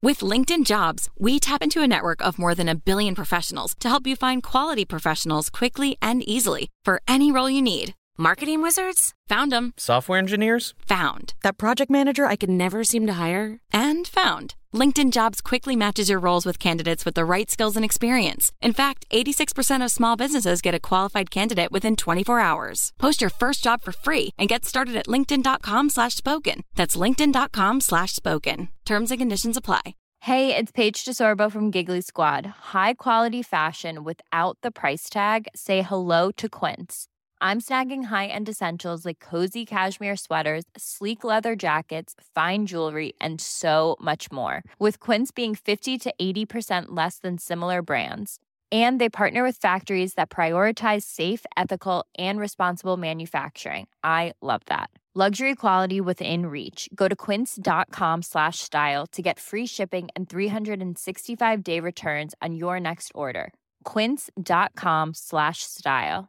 With LinkedIn Jobs, we tap into a network of more than 1 billion professionals to help you find quality professionals quickly and easily for any role you need. Marketing wizards? Found them. Software engineers? Found. That project manager I could never seem to hire? And found. LinkedIn Jobs quickly matches your roles with candidates with the right skills and experience. In fact, 86% of small businesses get a qualified candidate within 24 hours. Post your first job for free and get started at linkedin.com/spoken. That's linkedin.com/spoken. Terms and conditions apply. Hey, it's Paige DeSorbo from Giggly Squad. High quality fashion without the price tag. Say hello to Quince. I'm snagging high-end essentials like cozy cashmere sweaters, sleek leather jackets, fine jewelry, and so much more. With Quince being 50 to 80% less than similar brands. And they partner with factories that prioritize safe, ethical, and responsible manufacturing. I love that. Luxury quality within reach. Go to quince.com/style to get free shipping and 365-day returns on your next order. Quince.com/style.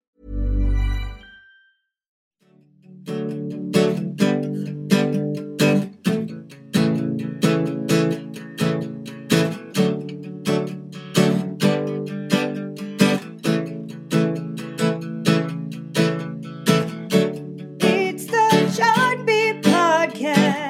It's the Chart Beat Podcast.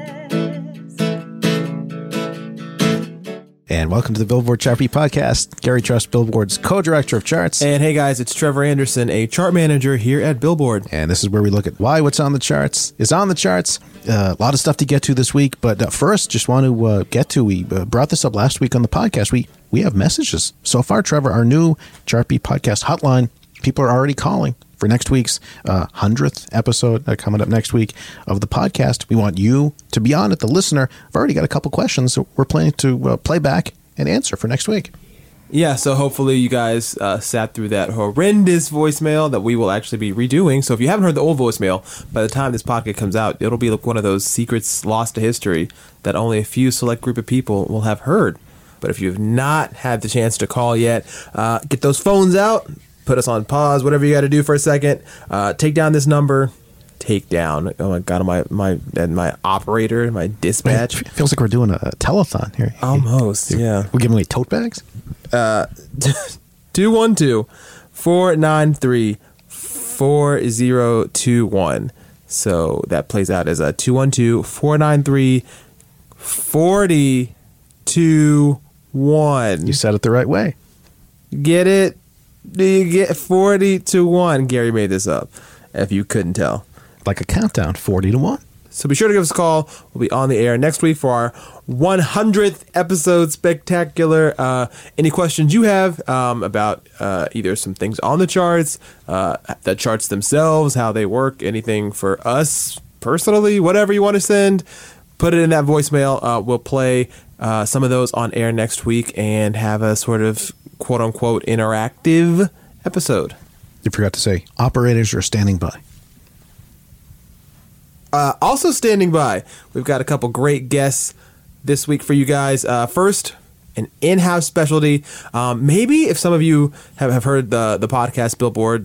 And welcome to the Billboard Chart Beat Podcast. Gary Trust, Billboard's co-director of charts. And hey guys, it's Trevor Anderson, a chart manager here at Billboard. And this is where we look at why what's on the charts is on the charts. A lot of stuff to get to this week. But first, just want to we brought this up last week on the podcast. We have messages. So far, Trevor, our new Chart Beat Podcast hotline, people are already calling for next week's 100th episode coming up next week of the podcast. We want you to be on it, the listener. I've already got a couple questions that we're planning to play back and answer for next week. Yeah, so hopefully you guys sat through that horrendous voicemail that we will actually be redoing. So if you haven't heard the old voicemail, by the time this podcast comes out, it'll be like one of those secrets lost to history that only a few select group of people will have heard. But if you have not had the chance to call yet, get those phones out. Put us on pause, whatever you got to do for a second. Take down this number. Take down. Oh my God, my operator, my dispatch. It feels like we're doing a telethon here. Almost, yeah. We're giving away tote bags? 212-493-4021. So that plays out as a 212-493-4021. You said it the right way. Get it? Do you get 40-1? Gary made this up, if you couldn't tell. Like a countdown, 40-1. So be sure to give us a call. We'll be on the air next week for our 100th episode spectacular. Any questions you have about either some things on the charts, the charts themselves, how they work, anything for us personally, whatever you want to send, put it in that voicemail. We'll play some of those on air next week and have a sort of quote-unquote interactive episode. You forgot to say operators are standing by. Also standing by, we've got a couple great guests this week for you guys. First, an in-house specialty. Maybe if some of you have heard the podcast Billboard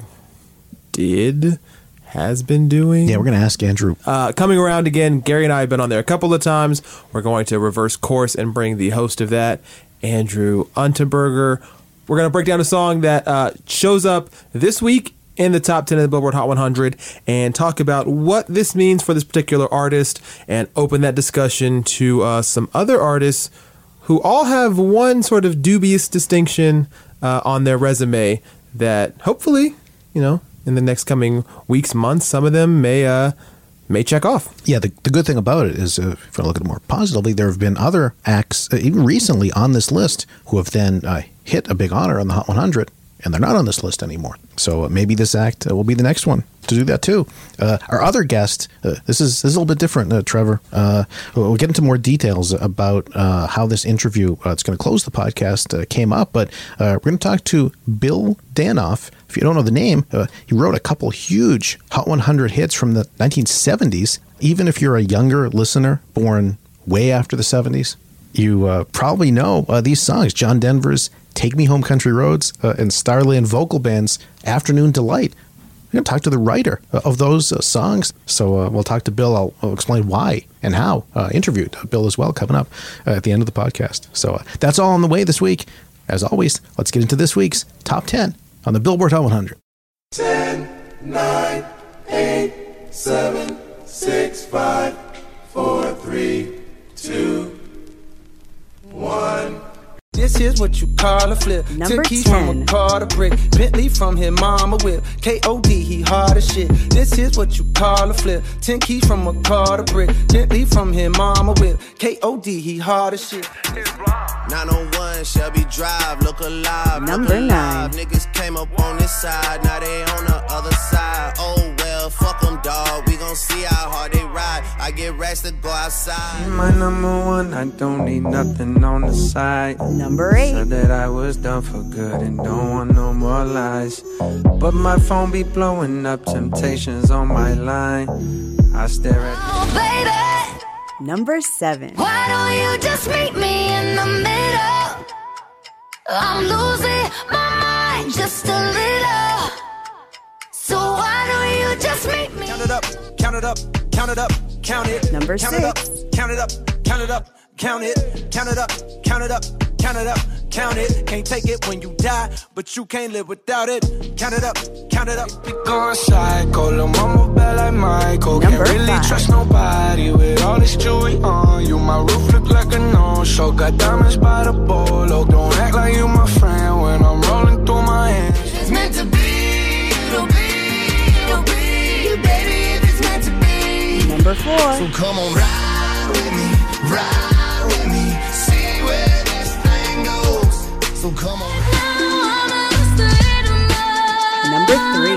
has been doing. Yeah, we're going to ask Andrew. Coming around again, Gary and I have been on there a couple of times. We're going to reverse course and bring the host of that, Andrew Unterberger. We're going to break down a song that shows up this week in the top 10 of the Billboard Hot 100 and talk about what this means for this particular artist and open that discussion to some other artists who all have one sort of dubious distinction on their resume that hopefully, in the next coming weeks, months, some of them may check off. Yeah, the good thing about it is, if I look at it more positively, there have been other acts, even recently on this list, who have then hit a big honor on the Hot 100, and they're not on this list anymore. So maybe this act will be the next one to do that too. Our other guest, this is a little bit different, Trevor. We'll get into more details about how this interview, it's going to close the podcast, came up. But we're going to talk to Bill Danoff. If you don't know the name, he wrote a couple huge Hot 100 hits from the 1970s. Even if you're a younger listener born way after the 70s, you probably know these songs. John Denver's Take Me Home Country Roads and Starland Vocal Band's Afternoon Delight. We're going to talk to the writer of those songs. So we'll talk to Bill. I'll explain why and how. Interviewed Bill as well coming up at the end of the podcast. So that's all on the way this week. As always, let's get into this week's Top 10 on the Billboard Hot 100. 10, 9, 8, 7, 6, 5, 4, 3, 2, 1. This is what you call a flip. Number 10 keys from 10. a car to brick. Bentley from his mama whip. K.O.D. he hard as shit. This is what you call a flip. 10 keys from a car to brick. Bentley from his mama whip. K.O.D. he hard as shit. 901 Shelby Drive, look alive. Number 9. Niggas came up on this side, now they on the other side. Oh well, fuck them, dawg. We gon' see how hard they ride. I get racks to go outside. My number one, I don't need nothing on the side. Number 8. Said that I was done for good and don't want no more lies. But my phone be blowing up, temptations on my line. I stare at Oh, baby, Number 7. why don't you just meet me in the middle? I'm losing my mind just a little. So why don't you just meet me? Count it up, count it up, count it up, count it. Number count it up, 6. count it up, count it up, count it. Count it up, count it up, count it up, count it. Can't take it when you die, but you can't live without it. Count it up, count it up. Be going psycho, lil' mama bad like Michael. Number Can't really 5. trust nobody with all this jewelry on you. My roof look like a no-show, got diamonds by the bolo. Don't act like you my friend when I'm rolling through my hands. It's meant to be, it'll be, it'll be. Baby, if it's meant to be. Number 4. So come on, ride with me, ride with me. See where this thing goes. So come on. Number 3.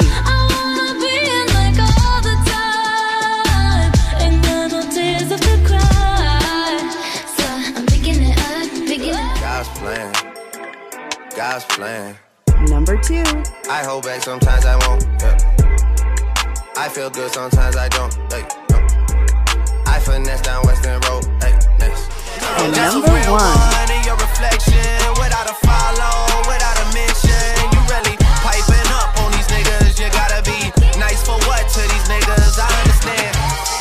God's plan. Number 2. I hold back sometimes I won't. Yeah. I feel good sometimes I don't. Hey, no. I finesse down Western Road. Hey, next. And That's number a real 1. in your reflection, without a follow, without a mention. You really piping up on these niggas. You gotta be nice for what to these niggas? I understand.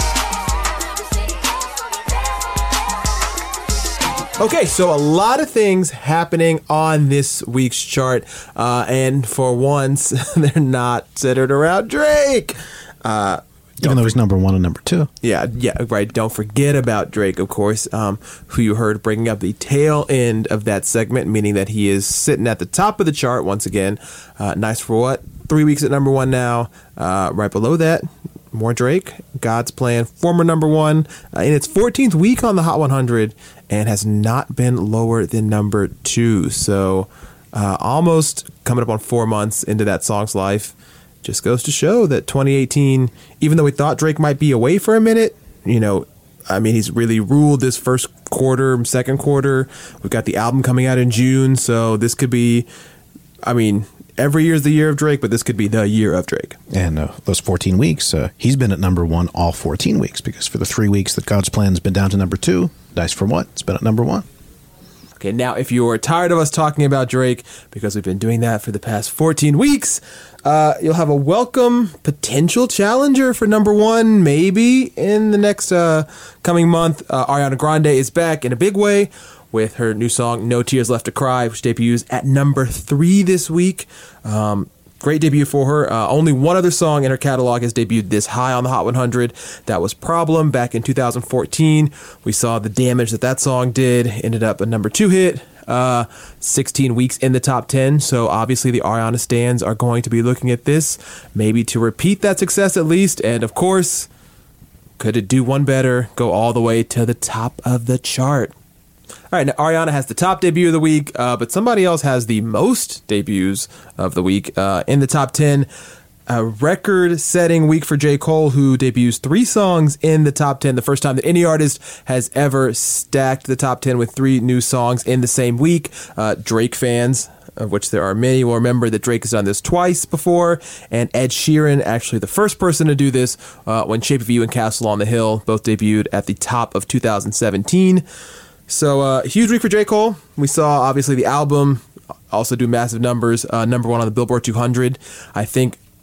Okay, so a lot of things happening on this week's chart, and for once, they're not centered around Drake. Even though he's number 1 and number 2. Yeah, right. Don't forget about Drake, of course, who you heard bringing up the tail end of that segment, meaning that he is sitting at the top of the chart once again. Nice for what? 3 weeks at number 1 now. Right below that, more Drake, God's Plan, former number 1, in its 14th week on the Hot 100, and has not been lower than number 2. So almost coming up on 4 months into that song's life. Just goes to show that 2018, even though we thought Drake might be away for a minute, he's really ruled this first quarter, second quarter. We've got the album coming out in June, so this could be, every year is the year of Drake, but this could be the year of Drake. And those 14 weeks, he's been at number 1 all 14 weeks, because for the 3 weeks that God's Plan's been down to number 2, Dice for What? It's been at number 1. Okay, now if you are tired of us talking about Drake, because we've been doing that for the past 14 weeks, you'll have a welcome potential challenger for number 1, maybe in the next coming month. Ariana Grande is back in a big way with her new song, No Tears Left to Cry, which debuts at number 3 this week. Great debut for her. Only one other song in her catalog has debuted this high on the Hot 100. That was Problem back in 2014. We saw the damage that song did. Ended up a number 2 hit. 16 weeks in the top 10. So obviously the Ariana stans are going to be looking at this, maybe to repeat that success at least. And of course, could it do one better? Go all the way to the top of the chart. All right, now Ariana has the top debut of the week, but somebody else has the most debuts of the week in the top 10. A record-setting week for J. Cole, who debuts 3 songs in the top 10. The first time that any artist has ever stacked the top 10 with 3 new songs in the same week. Drake fans, of which there are many, will remember that Drake has done this twice before. And Ed Sheeran, actually the first person to do this, when Shape of You and Castle on the Hill both debuted at the top of 2017. So, huge week for J. Cole. We saw, obviously, the album also do massive numbers. Number 1 on the Billboard 200. I think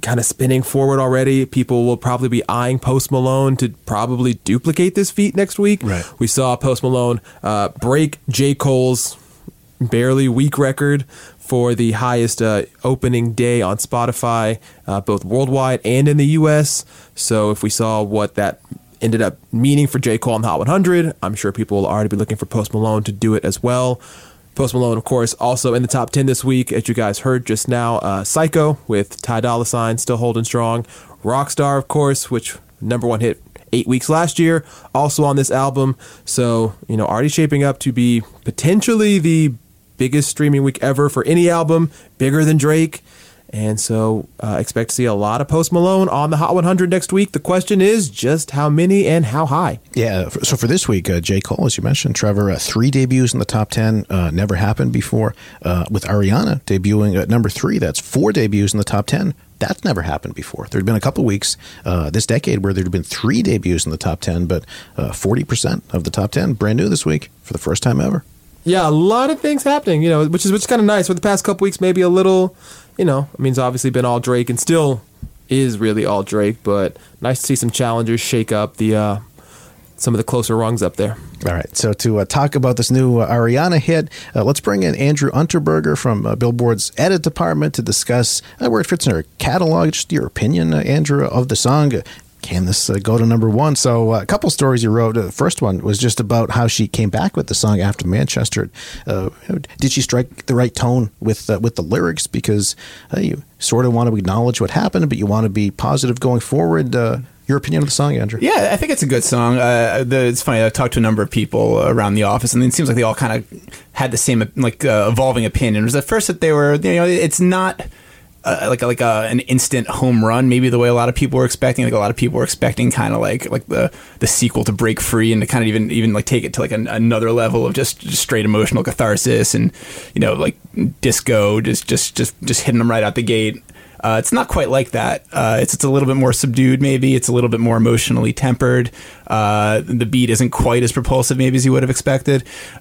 kind of spinning forward already. People will probably be eyeing Post Malone to probably duplicate this feat next week. Right. We saw Post Malone break J. Cole's barely weak record for the highest opening day on Spotify, both worldwide and in the U.S. So if we saw what that ended up meaning for J. Cole on the Hot 100, I'm sure people will already be looking for Post Malone to do it as well. Post Malone, of course, also in the top 10 this week, as you guys heard just now. Psycho with Ty Dolla $ign still holding strong. Rockstar, of course, which #1 hit 8 weeks last year, also on this album. So, already shaping up to be potentially the biggest streaming week ever for any album, bigger than Drake. And so expect to see a lot of Post Malone on the Hot 100 next week. The question is just how many and how high. Yeah, so for this week, J. Cole, as you mentioned, Trevor, 3 debuts in the top 10, never happened before. With Ariana debuting at number 3, that's 4 debuts in the top 10. That's never happened before. There'd been a couple weeks this decade where there'd been 3 debuts in the top 10, but 40% of the top 10 brand new this week for the first time ever. Yeah, a lot of things happening, which is kind of nice. For the past couple weeks, maybe a little, it's obviously been all Drake and still is really all Drake, but nice to see some challengers shake up the some of the closer rungs up there. All right, so to talk about this new Ariana hit, let's bring in Andrew Unterberger from Billboard's edit department to discuss where it fits in her catalog. Just your opinion, Andrew, of the song. Can this go to #1? So a couple stories you wrote. The first one was just about how she came back with the song after Manchester. Did she strike the right tone with the lyrics? Because you sort of want to acknowledge what happened, but you want to be positive going forward. Your opinion of the song, Andrew? Yeah, I think it's a good song. It's funny. I talked to a number of people around the office, and it seems like they all kind of had the same evolving opinion. It was at first that they were, it's not an instant home run, maybe the way a lot of people were expecting. Like a lot of people were expecting kind of like the sequel to Break Free, and to kind of even like take it to like another level of just straight emotional catharsis, and like disco, just hitting them right out the gate. It's not quite like that. It's a little bit more subdued, maybe. It's a little bit more emotionally tempered. The beat isn't quite as propulsive, maybe, as you would have expected.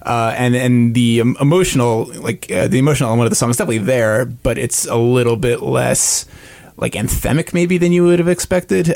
And the emotional element of the song is definitely there, but it's a little bit less like anthemic, maybe, than you would have expected.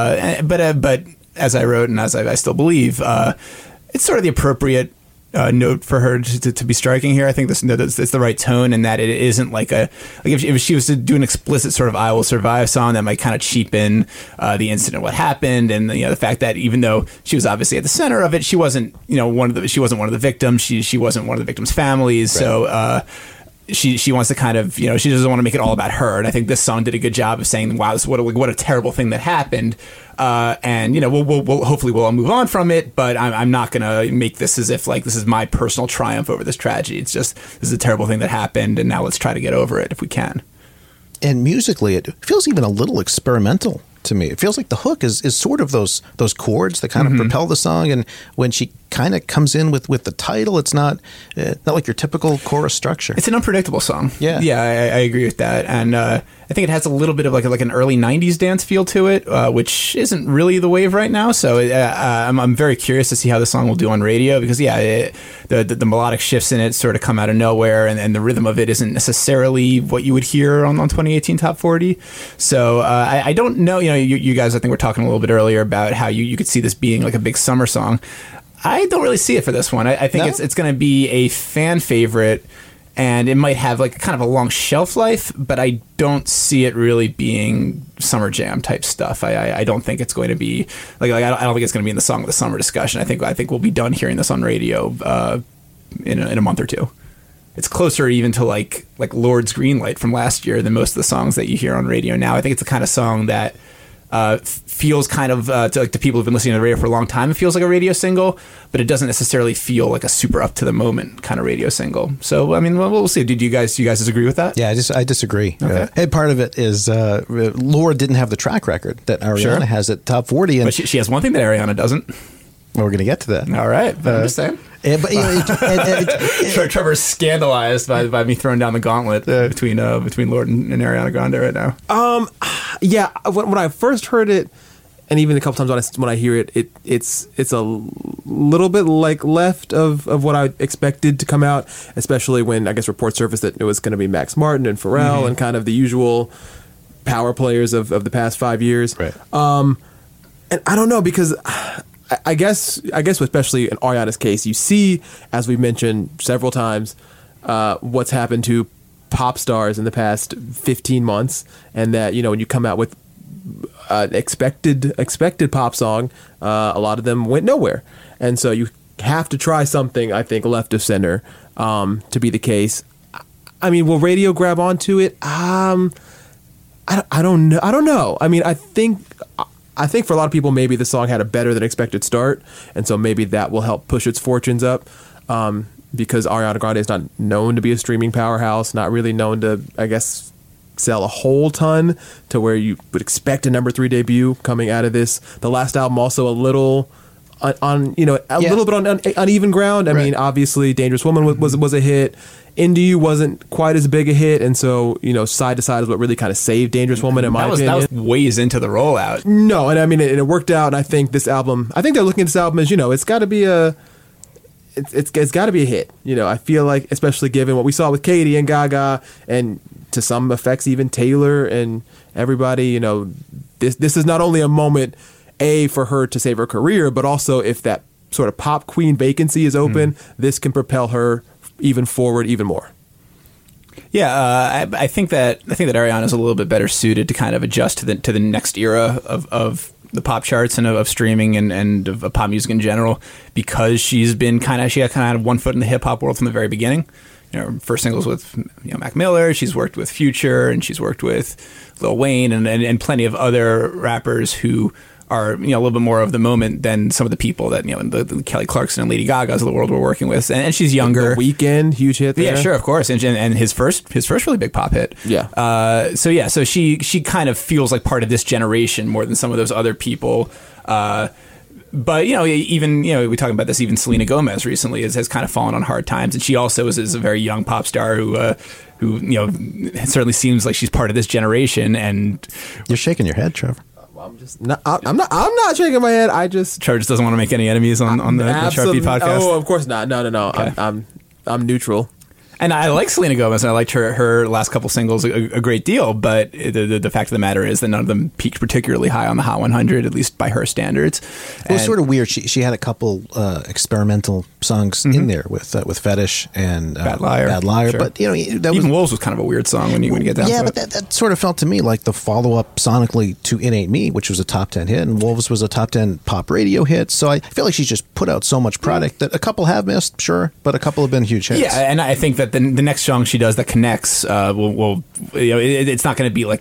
But as I wrote, and as I still believe, it's sort of the appropriate note for her to be striking here. I think this note it's the right tone, and that it isn't if she was to do an explicit sort of "I Will Survive" song, that might kind of cheapen the incident, what happened, and the fact that even though she was obviously at the center of it, she wasn't one of the victims. She wasn't one of the victims' families. Right. So she wants to kind of she doesn't want to make it all about her. And I think this song did a good job of saying, wow, what a terrible thing that happened. And we'll hopefully we'll all move on from it, but I'm not gonna make this as if like this is my personal triumph over this tragedy. It's just, this is a terrible thing that happened, and now let's try to get over it if we can. And musically, it feels even a little experimental to me. It feels like the hook is sort of those chords that kind of propel the song, and when she kind of comes in with the title, it's not like your typical chorus structure. It's an unpredictable song. Yeah, I agree with that, and I think it has a little bit of like an early '90s dance feel to it, which isn't really the wave right now. So I'm very curious to see how the song will do on radio, because the melodic shifts in it sort of come out of nowhere, and the rhythm of it isn't necessarily what you would hear on 2018 Top 40. So I don't know. You guys, I think we're talking a little bit earlier about how you could see this being like a big summer song. I don't really see it for this one. I think it's going to be a fan favorite, and it might have like kind of a long shelf life, but I don't see it really being summer jam type stuff. I don't think it's going to be like I don't think it's going to be in the song of the summer discussion. I think we'll be done hearing this on radio in a month or two. It's closer even to like Lord's Greenlight from last year than most of the songs that you hear on radio now. I think it's the kind of song that feels kind of to people who've been listening to the radio for a long time, it feels like a radio single, but it doesn't necessarily feel like a super up to the moment kind of radio single. So I mean, we'll see. Do you guys agree with that? Yeah, I disagree. Okay. Hey, part of it is Lord didn't have the track record that Ariana has at Top 40, and but she has one thing that Ariana doesn't. Well, we're going to get to that. All right, but I'm just saying. But Trevor's scandalized by me throwing down the gauntlet between Lord and Ariana Grande right now. Yeah, when I first heard it, and even a couple times when I hear it, it's a little bit like left of what I expected to come out, especially when I guess reports surfaced that it was going to be Max Martin and Pharrell and kind of the usual power players of the past 5 years. Right. And I don't know, because I guess especially in Ariana's case, you see, as we've mentioned several times, what's happened to pop stars in the past 15 months, and that, you know, when you come out with an expected pop song, a lot of them went nowhere, and so you have to try something, I think, left of center to be the case. I mean, will radio grab onto it? I don't know. I mean, I think for a lot of people, maybe the song had a better than expected start, and so maybe that will help push its fortunes up. Because Ariana Grande is not known to be a streaming powerhouse, not really known to, I guess, sell a whole ton to where you would expect a number 3 debut coming out of this. The last album also a little little bit on uneven ground. I mean, obviously, Dangerous Woman was a hit. Into You wasn't quite as big a hit, and so, you know, Side to Side is what really kind of saved Dangerous Woman, in my opinion. That was ways into the rollout. No, and I mean, it worked out, and I think they're looking at this album as, you know, it's got to be it's got to be a hit. You know, I feel like, especially given what we saw with Katy and Gaga, and to some effects even Taylor and everybody, you know, this is not only a moment, for her to save her career, but also if that sort of pop queen vacancy is open, this can propel her even forward even more. Yeah, I think that Ariana is a little bit better suited to kind of adjust to the next era of the pop charts and of streaming and of pop music in general, because she had kind of one foot in the hip hop world from the very beginning. You know, first singles with, you know, Mac Miller. She's worked with Future, and she's worked with Lil Wayne and plenty of other rappers who are, you know, a little bit more of the moment than some of the people that, you know, the Kelly Clarkson and Lady Gagas of the world we're working with. And she's younger. The Weeknd, huge hit there. Yeah, sure, of course. And his first really big pop hit. Yeah. So she kind of feels like part of this generation more than some of those other people. But, you know, even, you know, we talking about this, even Selena Gomez recently has kind of fallen on hard times. And she also is a very young pop star who, you know, it certainly seems like she's part of this generation. And you're shaking your head, Trevor. I'm not shaking my head. Trevor just doesn't want to make any enemies on the Sharp Beat podcast. Oh, of course not. No. Okay. I'm neutral. And I like Selena Gomez, and I liked her last couple singles a great deal, but the fact of the matter is that none of them peaked particularly high on the Hot 100, at least by her standards. It was sort of weird. She had a couple experimental songs in there with Fetish and Bad Liar. Sure. But, you know, even Wolves was kind of a weird song when you get down to it. Yeah, but that sort of felt to me like the follow-up sonically to It Ain't Me, which was a top 10 hit, and Wolves was a top 10 pop radio hit. So I feel like she's just put out so much product that a couple have missed, sure, but a couple have been huge hits. Yeah, and I think that the next song she does that connects will you know, it's not going to be like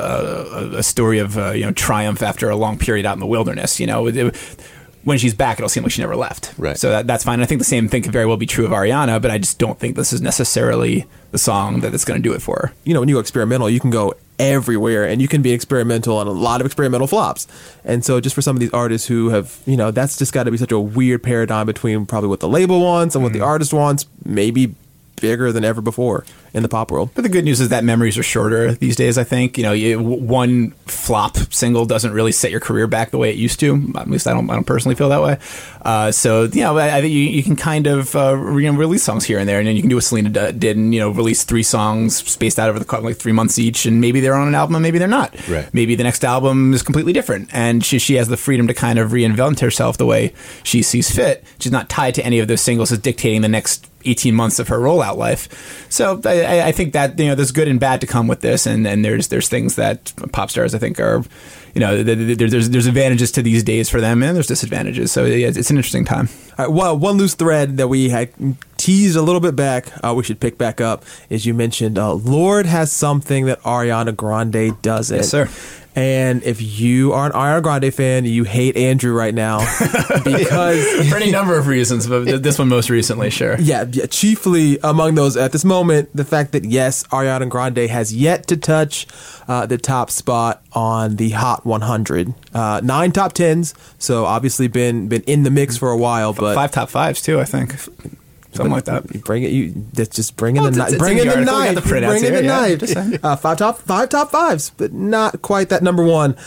a story of you know, triumph after a long period out in the wilderness. You know, when she's back, it'll seem like she never left. Right. So that's fine. I think the same thing could very well be true of Ariana, but I just don't think this is necessarily the song that's going to do it for her. You know, when you go experimental, you can go everywhere, and you can be experimental on a lot of experimental flops. And so just for some of these artists who have, you know, that's just got to be such a weird paradigm between probably what the label wants and what the artist wants, maybe bigger than ever before in the pop world. But the good news is that memories are shorter these days, I think. You know, one flop single doesn't really set your career back the way it used to. At least I don't personally feel that way. So, you know, I think you can kind of release songs here and there, and then you can do what Selena did and, you know, release 3 songs spaced out over the like 3 months each, and maybe they're on an album and maybe they're not. Right. Maybe the next album is completely different, and she has the freedom to kind of reinvent herself the way she sees fit. She's not tied to any of those singles as dictating the next 18 months of her rollout life. So I think that, you know, there's good and bad to come with this, and there's things that pop stars, I think, are, you know, there's advantages to these days for them, and there's disadvantages. So yeah, it's an interesting time. All right, well, one loose thread that we had teased a little bit back, we should pick back up, is you mentioned Lorde has something that Ariana Grande doesn't. Yes, sir. And if you are an Ariana Grande fan, you hate Andrew right now because for any number of reasons, but this one most recently, sure. Yeah, chiefly among those at this moment, the fact that yes, Ariana Grande has yet to touch the top spot on the Hot 100. 9 top 10s, so obviously been in the mix for a while, but 5 top 5s too, I think. Something like that. You bring it. That's just bring in the knife. Bring in the knife. Bring in the knife. 5 top 5s, but not quite that number one.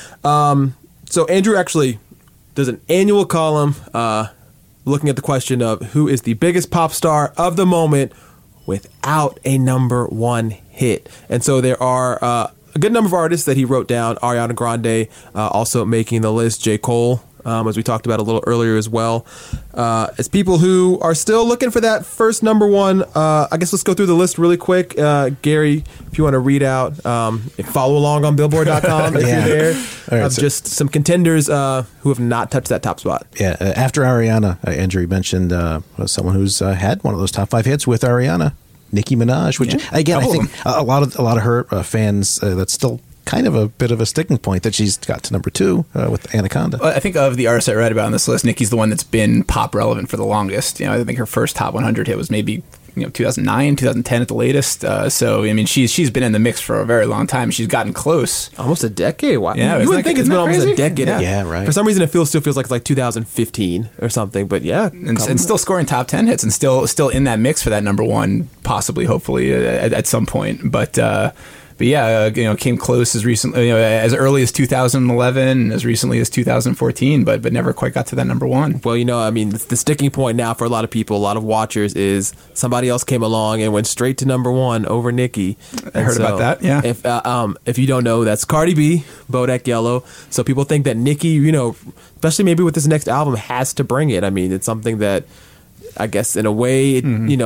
So Andrew actually does an annual column looking at the question of who is the biggest pop star of the moment without a number one hit. And so there are a good number of artists that he wrote down. Ariana Grande also making the list. J. Cole, as we talked about a little earlier as well. As people who are still looking for that first number one, I guess let's go through the list really quick. Gary, if you want to read out, follow along on Billboard.com if you're there. All right, just some contenders who have not touched that top spot. Yeah, after Ariana, Andrew mentioned someone who's had one of those top 5 hits with Ariana, Nicki Minaj, which again I think a lot of her fans that's still kind of a bit of a sticking point that she's got to number 2 with Anaconda. I think of the artists I read about on this list, Nicki's the one that's been pop relevant for the longest. I think her first top 100 hit was maybe 2009, 2010 at the latest. So I mean, she's been in the mix for a very long time. She's gotten close, almost a decade. Wow, yeah, you would think it's been almost a decade. Yeah, right. For some reason, it still feels like 2015 or something. But yeah, and still scoring top 10 hits and still in that mix for that number one, possibly, hopefully at some point. But yeah, came close as recently, as early as 2011, and as recently as 2014, but never quite got to that number one. Well, I mean, the sticking point now for a lot of people, a lot of watchers, is somebody else came along and went straight to number one over Nicki. I heard about that. Yeah. If you don't know, that's Cardi B, Bodak Yellow. So people think that Nicki, especially maybe with this next album, has to bring it. I mean, it's something that, I guess in a way,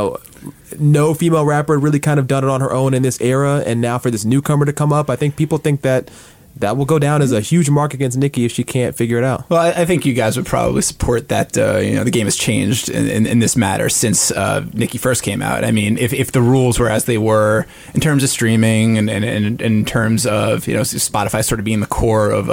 no female rapper had really kind of done it on her own in this era, and now for this newcomer to come up, I think people think that will go down as a huge mark against Nicki if she can't figure it out. Well, I think you guys would probably support that. The game has changed in this matter since Nicki first came out. I mean, if the rules were as they were in terms of streaming and in terms of Spotify sort of being the core of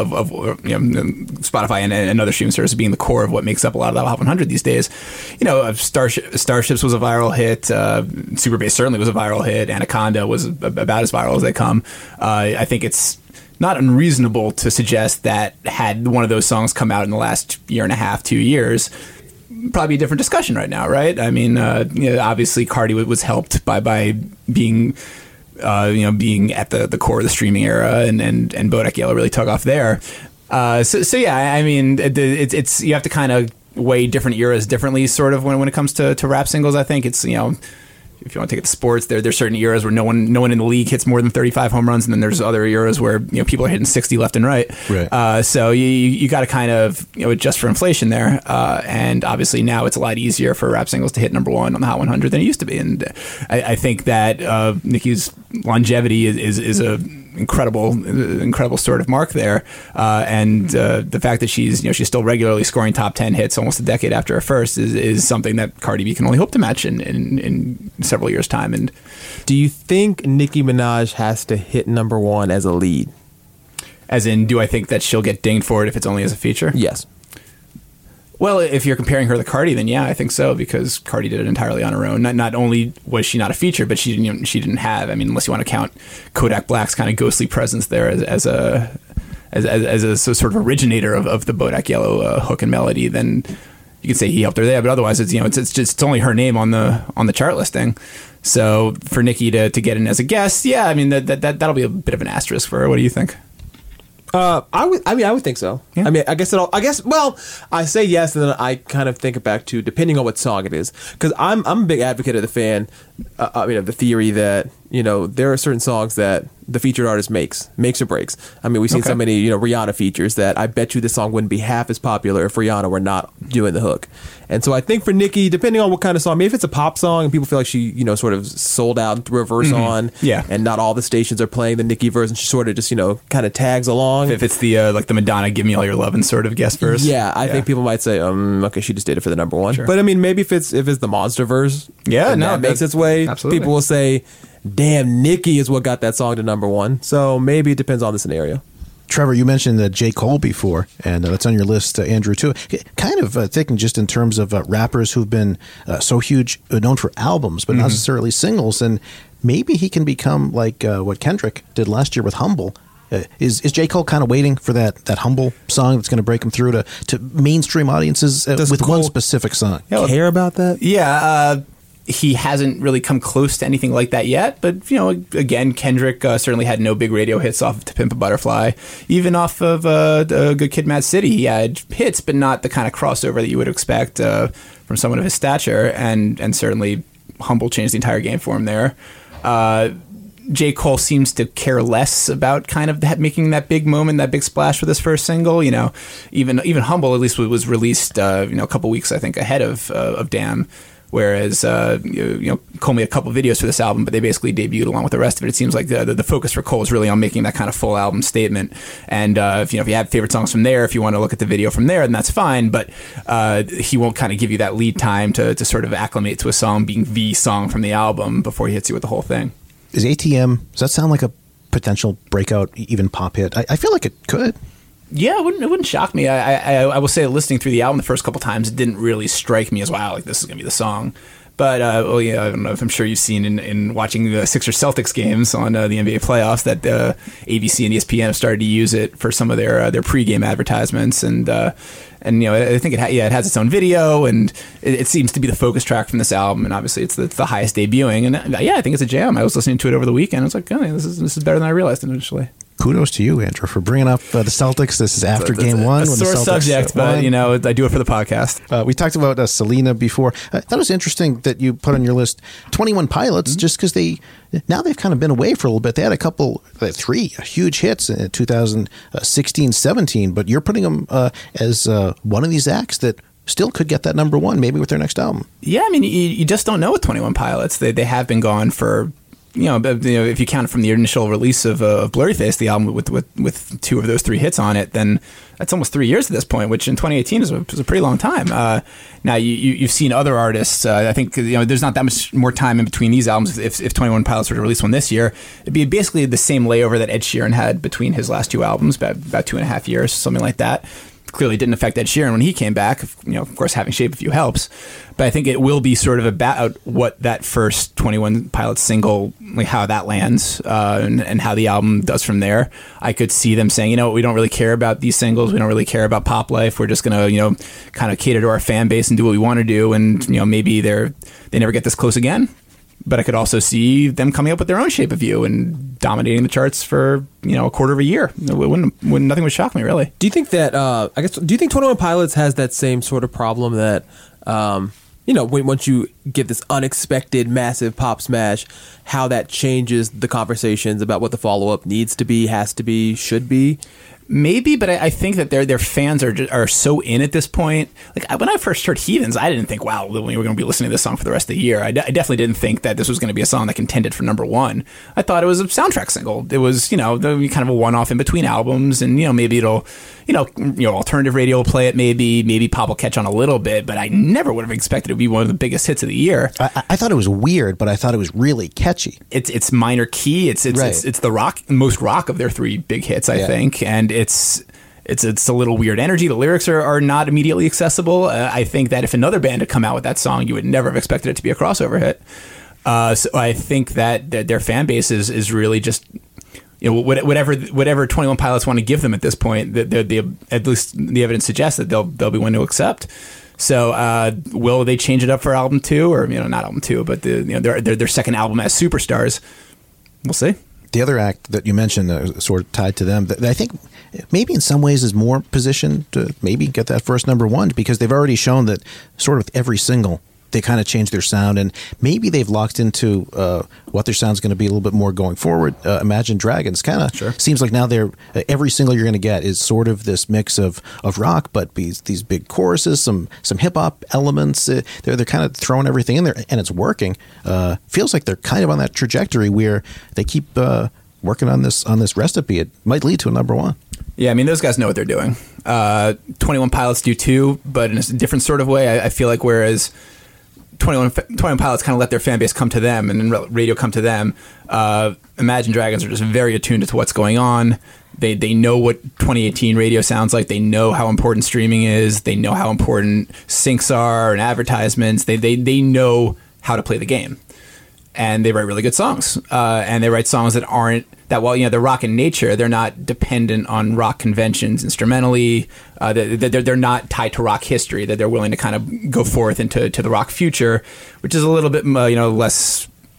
Spotify and other streaming services being the core of what makes up a lot of that Hot 100 these days. Starships was a viral hit. Super Bass certainly was a viral hit. Anaconda was about as viral as they come. I think it's not unreasonable to suggest that had one of those songs come out in the last year and a half, 2 years, probably a different discussion right now, right? I mean, obviously Cardi was helped by being at the core of the streaming era, and Bodak Yellow really took off there. So yeah, I mean, it's you have to kind of weigh different eras differently, sort of when it comes to rap singles. I think it's if you want to take it to sports, there's certain eras where no one in the league hits more than 35 home runs, and then there's other eras where people are hitting 60 left and right. So you got to kind of adjust for inflation there, and obviously now it's a lot easier for rap singles to hit number one on the Hot 100 than it used to be, and I think that Nicki's longevity is a incredible sort of mark there, and the fact that she's still regularly scoring top 10 hits almost a decade after her first is something that Cardi B can only hope to match in several years' time. And do you think Nicki Minaj has to hit number one as a lead? As in, do I think that she'll get dinged for it if it's only as a feature? Yes. Well, if you're comparing her to Cardi, then yeah, I think so, because Cardi did it entirely on her own. Not only was she not a feature, but she didn't have. I mean, unless you want to count Kodak Black's kind of ghostly presence there as a sort of originator of the Bodak Yellow hook and melody, then you could say he helped her there. But otherwise, it's only her name on the chart listing. So for Nicki to get in as a guest, yeah, I mean that'll be a bit of an asterisk for her. What do you think? I would think so. Yeah. I mean, I say yes, and then I kind of think back to depending on what song it is, because I'm a big advocate of the fan. Of the theory that there are certain songs that the featured artist makes or breaks. I mean, we've seen so many Rihanna features that I bet you this song wouldn't be half as popular if Rihanna were not doing the hook. And so I think for Nicki, depending on what kind of song, maybe if it's a pop song and people feel like she sort of sold out and threw a verse on, and not all the stations are playing the Nicki verse, and she sort of just kind of tags along. If it's the like the Madonna "Give Me All Your Lovin'" sort of guest verse, I think people might say, okay, she just did it for the number one. Sure. But I mean, maybe if it's the Monster verse, that makes its way. Absolutely. People will say, damn, Nicki is what got that song to number one. So maybe it depends on the scenario. Trevor, you mentioned J. Cole before, and that's on your list, Andrew, too. Kind of thinking just in terms of rappers who've been so huge, known for albums, but not necessarily singles, and maybe he can become like what Kendrick did last year with Humble. Is J. Cole kind of waiting for that Humble song that's going to break him through to mainstream audiences with one specific song? Care about that? Yeah, he hasn't really come close to anything like that yet, but again, Kendrick certainly had no big radio hits off of "To Pimp a Butterfly." Even off of "Good Kid, Mad City," he had hits, but not the kind of crossover that you would expect from someone of his stature. And certainly, "Humble" changed the entire game for him there. J. Cole seems to care less about kind of making that big moment, that big splash with his first single. You know, even Humble at least was released a couple weeks I think ahead of Damn. Whereas, Cole made a couple videos for this album, but they basically debuted along with the rest of it. It seems like the focus for Cole is really on making that kind of full album statement. And if you have favorite songs from there, if you want to look at the video from there, then that's fine. But he won't kind of give you that lead time to sort of acclimate to a song being the song from the album before he hits you with the whole thing. Is ATM, does that sound like a potential breakout, even pop hit? I feel like it could. Yeah, it wouldn't shock me. I will say, listening through the album the first couple times, it didn't really strike me as, wow, like this is going to be the song. But, I don't know if I'm sure you've seen in watching the Sixers Celtics games on the NBA playoffs that ABC and ESPN have started to use it for some of their pregame advertisements. And I think it has its own video, and it seems to be the focus track from this album. And obviously it's the highest debuting. And I think it's a jam. I was listening to it over the weekend. I was like, oh, this is better than I realized initially. Kudos to you, Andrew, for bringing up the Celtics. This is after game one. A sore subject, but I do it for the podcast. We talked about Selena before. That was interesting that you put on your list 21 Pilots, just because they've kind of been away for a little bit. They had three huge hits in 2016-17, but you're putting them as one of these acts that still could get that number one, maybe with their next album. Yeah, I mean, you just don't know with 21 Pilots. They have been gone for... if you count from the initial release of Blurryface, the album with two of those three hits on it, then that's almost 3 years at this point, which in 2018 is a pretty long time. Now you've seen other artists. I think there's not that much more time in between these albums. If 21 Pilots were to release one this year, it'd be basically the same layover that Ed Sheeran had between his last two albums, about 2.5 years, something like that. Clearly didn't affect Ed Sheeran when he came back. Of course, having Shape of You helps. But I think it will be sort of about what that first 21 Pilots single, like how that lands and how the album does from there. I could see them saying, we don't really care about these singles. We don't really care about Pop Life. We're just going to, kind of cater to our fan base and do what we want to do. And, maybe they never get this close again. But I could also see them coming up with their own Shape of You and dominating the charts for a quarter of a year. Nothing would shock me, really. Do you think that do you think 21 Pilots has that same sort of problem that once you get this unexpected massive pop smash, how that changes the conversations about what the follow up needs to be, has to be, should be? Maybe, but I think that their fans are so in at this point. Like when I first heard Heathens, I didn't think, wow, we were going to be listening to this song for the rest of the year. I definitely didn't think that this was going to be a song that contended for number one. I thought it was a soundtrack single. It was, kind of a one-off in between albums, and maybe it'll, alternative radio will play it. Maybe pop will catch on a little bit, but I never would have expected it to be one of the biggest hits of the year. I thought it was weird, but I thought it was really catchy. It's minor key. It's the most rock of their three big hits, I think, and it's a little weird energy. The lyrics are not immediately accessible. I think that if another band had come out with that song, you would never have expected it to be a crossover hit. So I think that their fan base is really just whatever 21 Pilots want to give them at this point. At least the evidence suggests that they'll be one to accept. So will they change it up for album two, or not album two, but their second album as Superstars? We'll see. The other act that you mentioned, sort of tied to them, that I think maybe in some ways is more positioned to maybe get that first number one, because they've already shown that sort of with every single, they kind of change their sound, and maybe they've locked into what their sound's going to be a little bit more going forward. Imagine Dragons kind of seems like now they're every single you're going to get is sort of this mix of rock, but these big choruses, some hip hop elements. They're kind of throwing everything in there, and it's working. Feels like they're kind of on that trajectory where they keep working on this recipe. It might lead to a number one. Yeah, I mean, those guys know what they're doing. 21 Pilots do too, but in a different sort of way. I feel like whereas 21 Pilots kind of let their fan base come to them, and then radio come to them. Imagine Dragons are just very attuned to what's going on. They know what 2018 radio sounds like. They know how important streaming is. They know how important syncs are and advertisements. They know how to play the game, and they write really good songs. And they write songs that aren't that, while they're rock in nature, they're not dependent on rock conventions instrumentally. They're not tied to rock history. That they're willing to kind of go forth into the rock future, which is a little bit less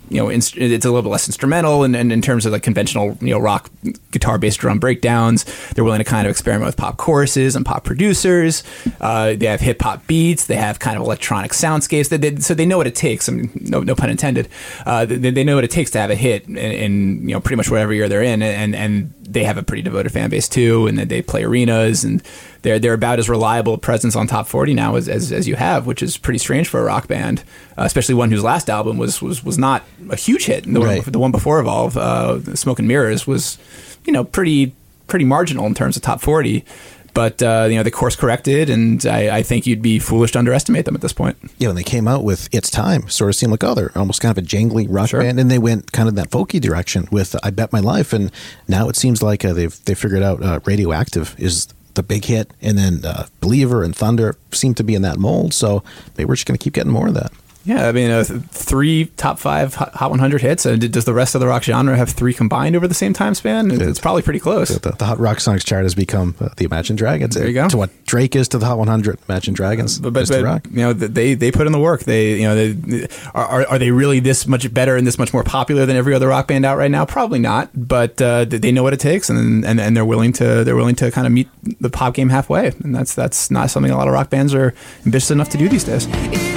it's a little bit less instrumental, and in terms of like conventional, rock guitar-based drum breakdowns, they're willing to kind of experiment with pop choruses and pop producers. They have hip hop beats. They have kind of electronic soundscapes. So they know what it takes. I mean, no pun intended. They know what it takes to have a hit in pretty much whatever year they're in, and they have a pretty devoted fan base too, and they play arenas, and they're about as reliable a presence on top 40 now as you have, which is pretty strange for a rock band, especially one whose last album was not a huge hit. The one before Evolve, Smoke and Mirrors, was pretty marginal in terms of top 40. But they course corrected, and I think you'd be foolish to underestimate them at this point. Yeah, when they came out with It's Time, sort of seemed like, they're almost kind of a jangly rock band, and they went kind of that folky direction with I Bet My Life, and now it seems like they figured out Radioactive is the big hit, and then Believer and Thunder seem to be in that mold, so maybe we're just going to keep getting more of that. Yeah, I mean, 3 top 5 Hot 100 hits. Does the rest of the rock genre have 3 combined over the same time span? It's probably pretty close. The Hot Rock Songs chart has become the Imagine Dragons. There you go. To what Drake is to the Hot 100, Imagine Dragons. But rock. They put in the work. Are they really this much better and this much more popular than every other rock band out right now? Probably not. But they know what it takes, and they're willing to kind of meet the pop game halfway. And that's not something a lot of rock bands are ambitious enough to do these days.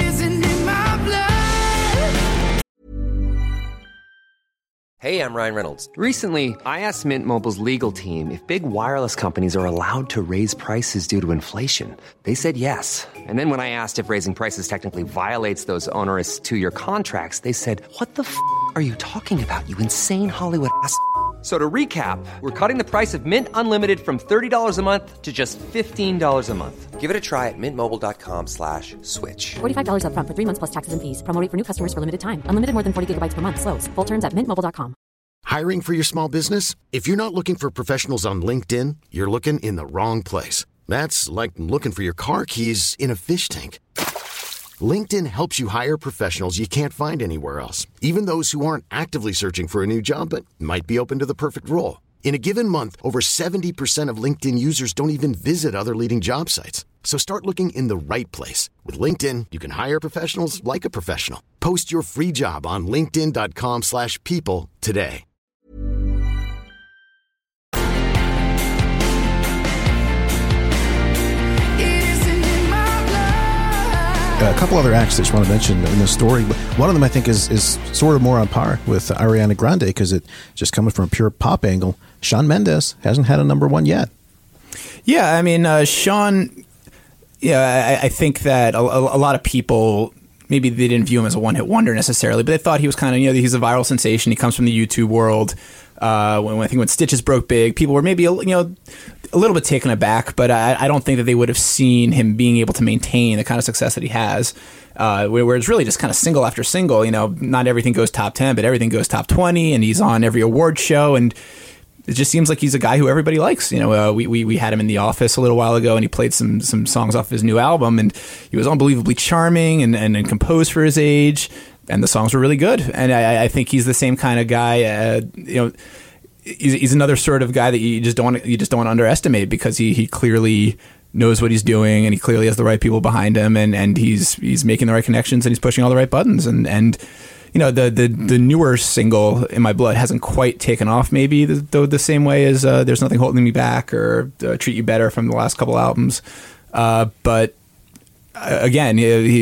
Hey, I'm Ryan Reynolds. Recently, I asked Mint Mobile's legal team if big wireless companies are allowed to raise prices due to inflation. They said yes. And then when I asked if raising prices technically violates those onerous 2-year contracts, they said, "What the f*** are you talking about, you insane Hollywood ass?" So to recap, we're cutting the price of Mint Unlimited from $30 a month to just $15 a month. Give it a try at mintmobile.com/switch. $45 up front for 3 months plus taxes and fees. Promo rate for new customers for limited time. Unlimited more than 40 gigabytes per month. Slows full terms at mintmobile.com. Hiring for your small business? If you're not looking for professionals on LinkedIn, you're looking in the wrong place. That's like looking for your car keys in a fish tank. LinkedIn helps you hire professionals you can't find anywhere else, even those who aren't actively searching for a new job but might be open to the perfect role. In a given month, over 70% of LinkedIn users don't even visit other leading job sites. So start looking in the right place. With LinkedIn, you can hire professionals like a professional. Post your free job on linkedin.com/people today. A couple other acts that I just want to mention in this story. One of them I think is sort of more on par with Ariana Grande because it's just coming from a pure pop angle. Shawn Mendes hasn't had a number 1 yet. Yeah, I mean, Shawn, I think that a lot of people, maybe they didn't view him as a one-hit wonder necessarily, but they thought he was kind of, he's a viral sensation. He comes from the YouTube world. When Stitches broke big, people were maybe a little bit taken aback, but I don't think that they would have seen him being able to maintain the kind of success that he has, where it's really just kind of single after single. Not everything goes top 10, but everything goes top 20, and he's on every award show, and it just seems like he's a guy who everybody likes. We had him in The Office a little while ago, and he played some songs off his new album, and he was unbelievably charming and composed for his age. And the songs were really good. And I think he's the same kind of guy. He's another sort of guy that you just don't want to underestimate because he clearly knows what he's doing, and he clearly has the right people behind him, and he's making the right connections, and he's pushing all the right buttons. And the newer single In My Blood hasn't quite taken off maybe the same way as There's Nothing Holding Me Back or Treat You Better from the last couple albums. But again,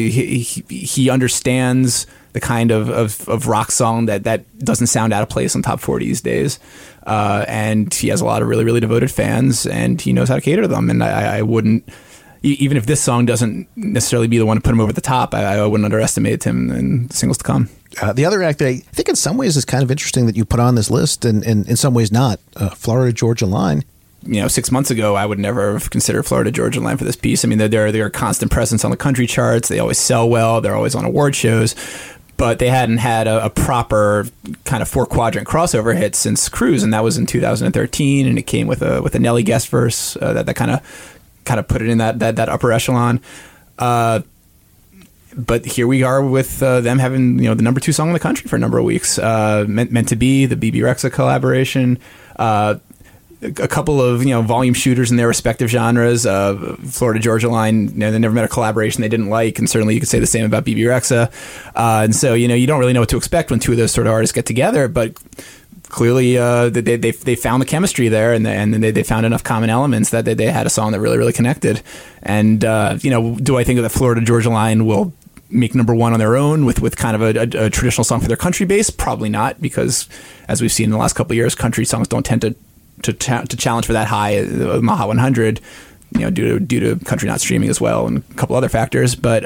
he understands the kind of rock song that doesn't sound out of place on top 40 these days. And he has a lot of really, really devoted fans, and he knows how to cater to them. And I wouldn't, even if this song doesn't necessarily be the one to put him over the top, I wouldn't underestimate him in singles to come. The other act that I think in some ways is kind of interesting that you put on this list, and in some ways not, Florida Georgia Line. 6 months ago, I would never have considered Florida Georgia Line for this piece. I mean, they're a constant presence on the country charts. They always sell well. They're always on award shows. But they hadn't had a proper kind of 4-quadrant crossover hit since Cruise, and that was in 2013. And it came with a Nelly guest verse that kind of put it in that upper echelon. But here we are with them having the number 2 song in the country for a number of weeks. Meant to Be, the BB Rexa collaboration. a couple of volume shooters in their respective genres. Florida Georgia Line, they never met a collaboration they didn't like, and certainly you could say the same about BB Rexa. And so you don't really know what to expect when two of those sort of artists get together, but clearly they found the chemistry there, and they found enough common elements that they had a song that really, really connected. And do I think that Florida Georgia Line will make number one on their own with kind of a traditional song for their country base? Probably not, because as we've seen in the last couple of years, country songs don't tend to challenge for that high Hot 100, due to country not streaming as well and a couple other factors. But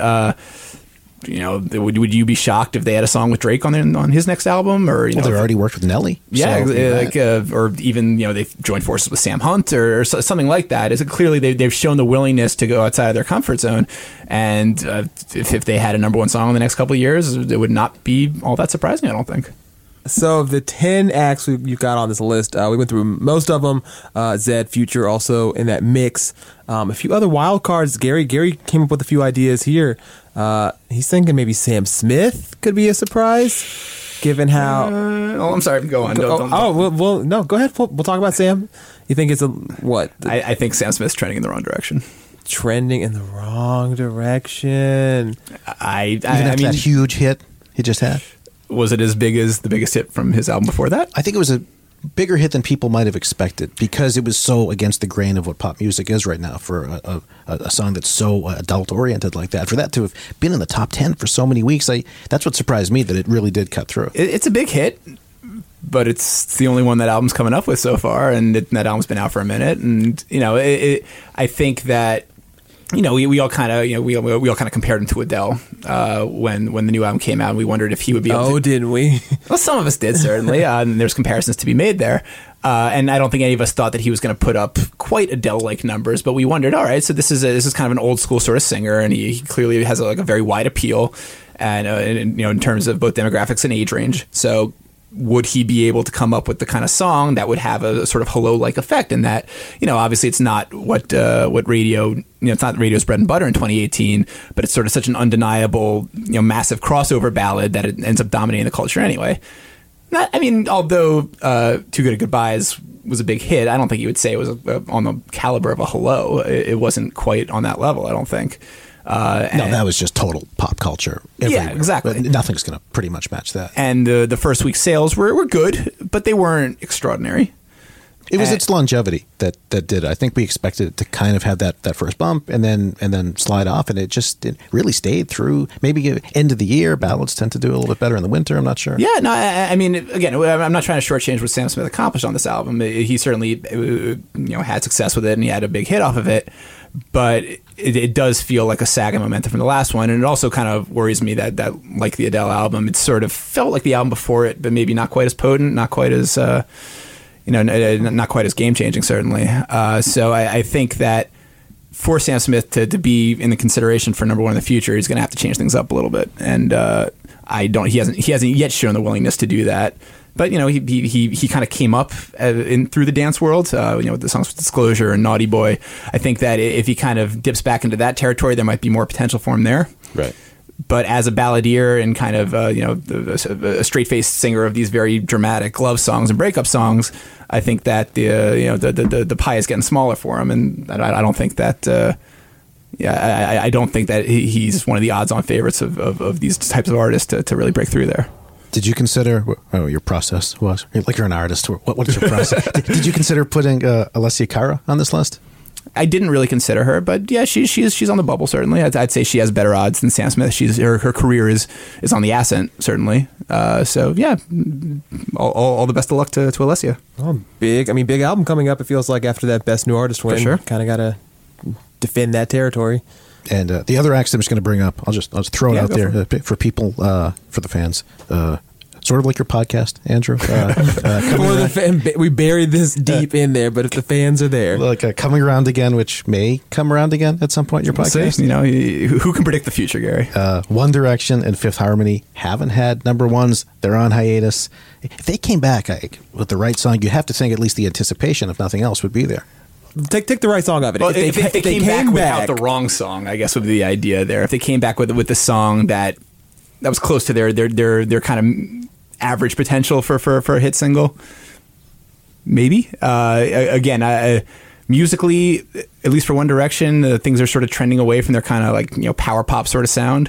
would you be shocked if they had a song with Drake on his next album? Or they already worked with Nelly. Yeah, or even they've joined forces with Sam Hunt or something like that. Is it clearly they've shown the willingness to go outside of their comfort zone, and if they had a number one song in the next couple of years, it would not be all that surprising, I don't think. So of the 10 acts you got on this list, we went through most of them. Zedd, Future also in that mix. A few other wild cards. Gary came up with a few ideas here. He's thinking maybe Sam Smith could be a surprise, given how... I'm sorry. Go on. No, go ahead. We'll talk about Sam. You think it's what? I think Sam Smith's trending in the wrong direction. Trending in the wrong direction. I mean, that huge hit he just had. Was it as big as the biggest hit from his album before that? I think it was a bigger hit than people might have expected, because it was so against the grain of what pop music is right now for a song that's so adult oriented like that. For that to have been in the top 10 for so many weeks, that's what surprised me, that it really did cut through. It's a big hit, but it's the only one that album's coming up with so far, and that album's been out for a minute. And I think that we all kind of compared him to Adele when the new album came out, and we wondered if he would be able to... didn't we? Well, some of us did, certainly. And there's comparisons to be made there. And I don't think any of us thought that he was going to put up quite Adele-like numbers, but we wondered, all right, so this is kind of an old school sort of singer, and he clearly has a very wide appeal, and in terms of both demographics and age range. So would he be able to come up with the kind of song that would have a sort of Hello-like effect? And that, obviously it's not what radio, it's not radio's bread and butter in 2018, but it's sort of such an undeniable, massive crossover ballad that it ends up dominating the culture anyway. Although Too Good at Goodbyes was a big hit, I don't think you would say it was on the caliber of a Hello. It wasn't quite on that level, I don't think. No, that was just total pop culture everywhere. Yeah, exactly. But nothing's going to pretty much match that. And the first week's sales were good, but they weren't extraordinary. It was its longevity that did it. I think we expected it to kind of have that first bump and then slide off, and it really stayed through. Maybe end of the year, ballads tend to do a little bit better in the winter. I'm not sure. Yeah, no, I mean, again, I'm not trying to shortchange what Sam Smith accomplished on this album. He certainly had success with it, and he had a big hit off of it. But it does feel like a saga momentum from the last one, and it also kind of worries me that like the Adele album, it sort of felt like the album before it, but maybe not quite as potent, not quite as not quite as game changing, certainly. So I think that for Sam Smith to be in the consideration for number one in the future, he's going to have to change things up a little bit, and he hasn't yet shown the willingness to do that. But he kind of came up through the dance world, with the songs with Disclosure and Naughty Boy. I think that if he kind of dips back into that territory, there might be more potential for him there. Right. But as a balladeer and kind of a straight-faced singer of these very dramatic love songs and breakup songs, I think that the pie is getting smaller for him, and I don't think that. I don't think that he's one of the odds-on favorites of these types of artists to really break through there. Did you consider your process was like you're an artist? What is your process? Did you consider putting Alessia Cara on this list? I didn't really consider her, but yeah, she's on the bubble certainly. I'd say she has better odds than Sam Smith. Her career is on the ascent certainly. So yeah, all the best of luck to Alessia. Oh, big album coming up. It feels like after that Best New Artist win, sure. Kind of got to defend that territory. And the other acts I'm just going to bring up, I'll just throw it out there for people, for the fans. Sort of like your podcast, Andrew. We buried this deep in there, but if the fans are there. Like Coming Around Again, which may come around again at some point in your podcast. Who can predict the future, Gary? One Direction and Fifth Harmony haven't had number ones. They're on hiatus. If they came back with the right song, you have to think at least the anticipation, if nothing else, would be there. Take the right song of it. Well, if they came back without the wrong song, I guess would be the idea there. If they came back with the song that was close to their kind of average potential for a hit single. maybe. Again, musically, at least for One Direction, things are sort of trending away from their kind of like power pop sort of sound.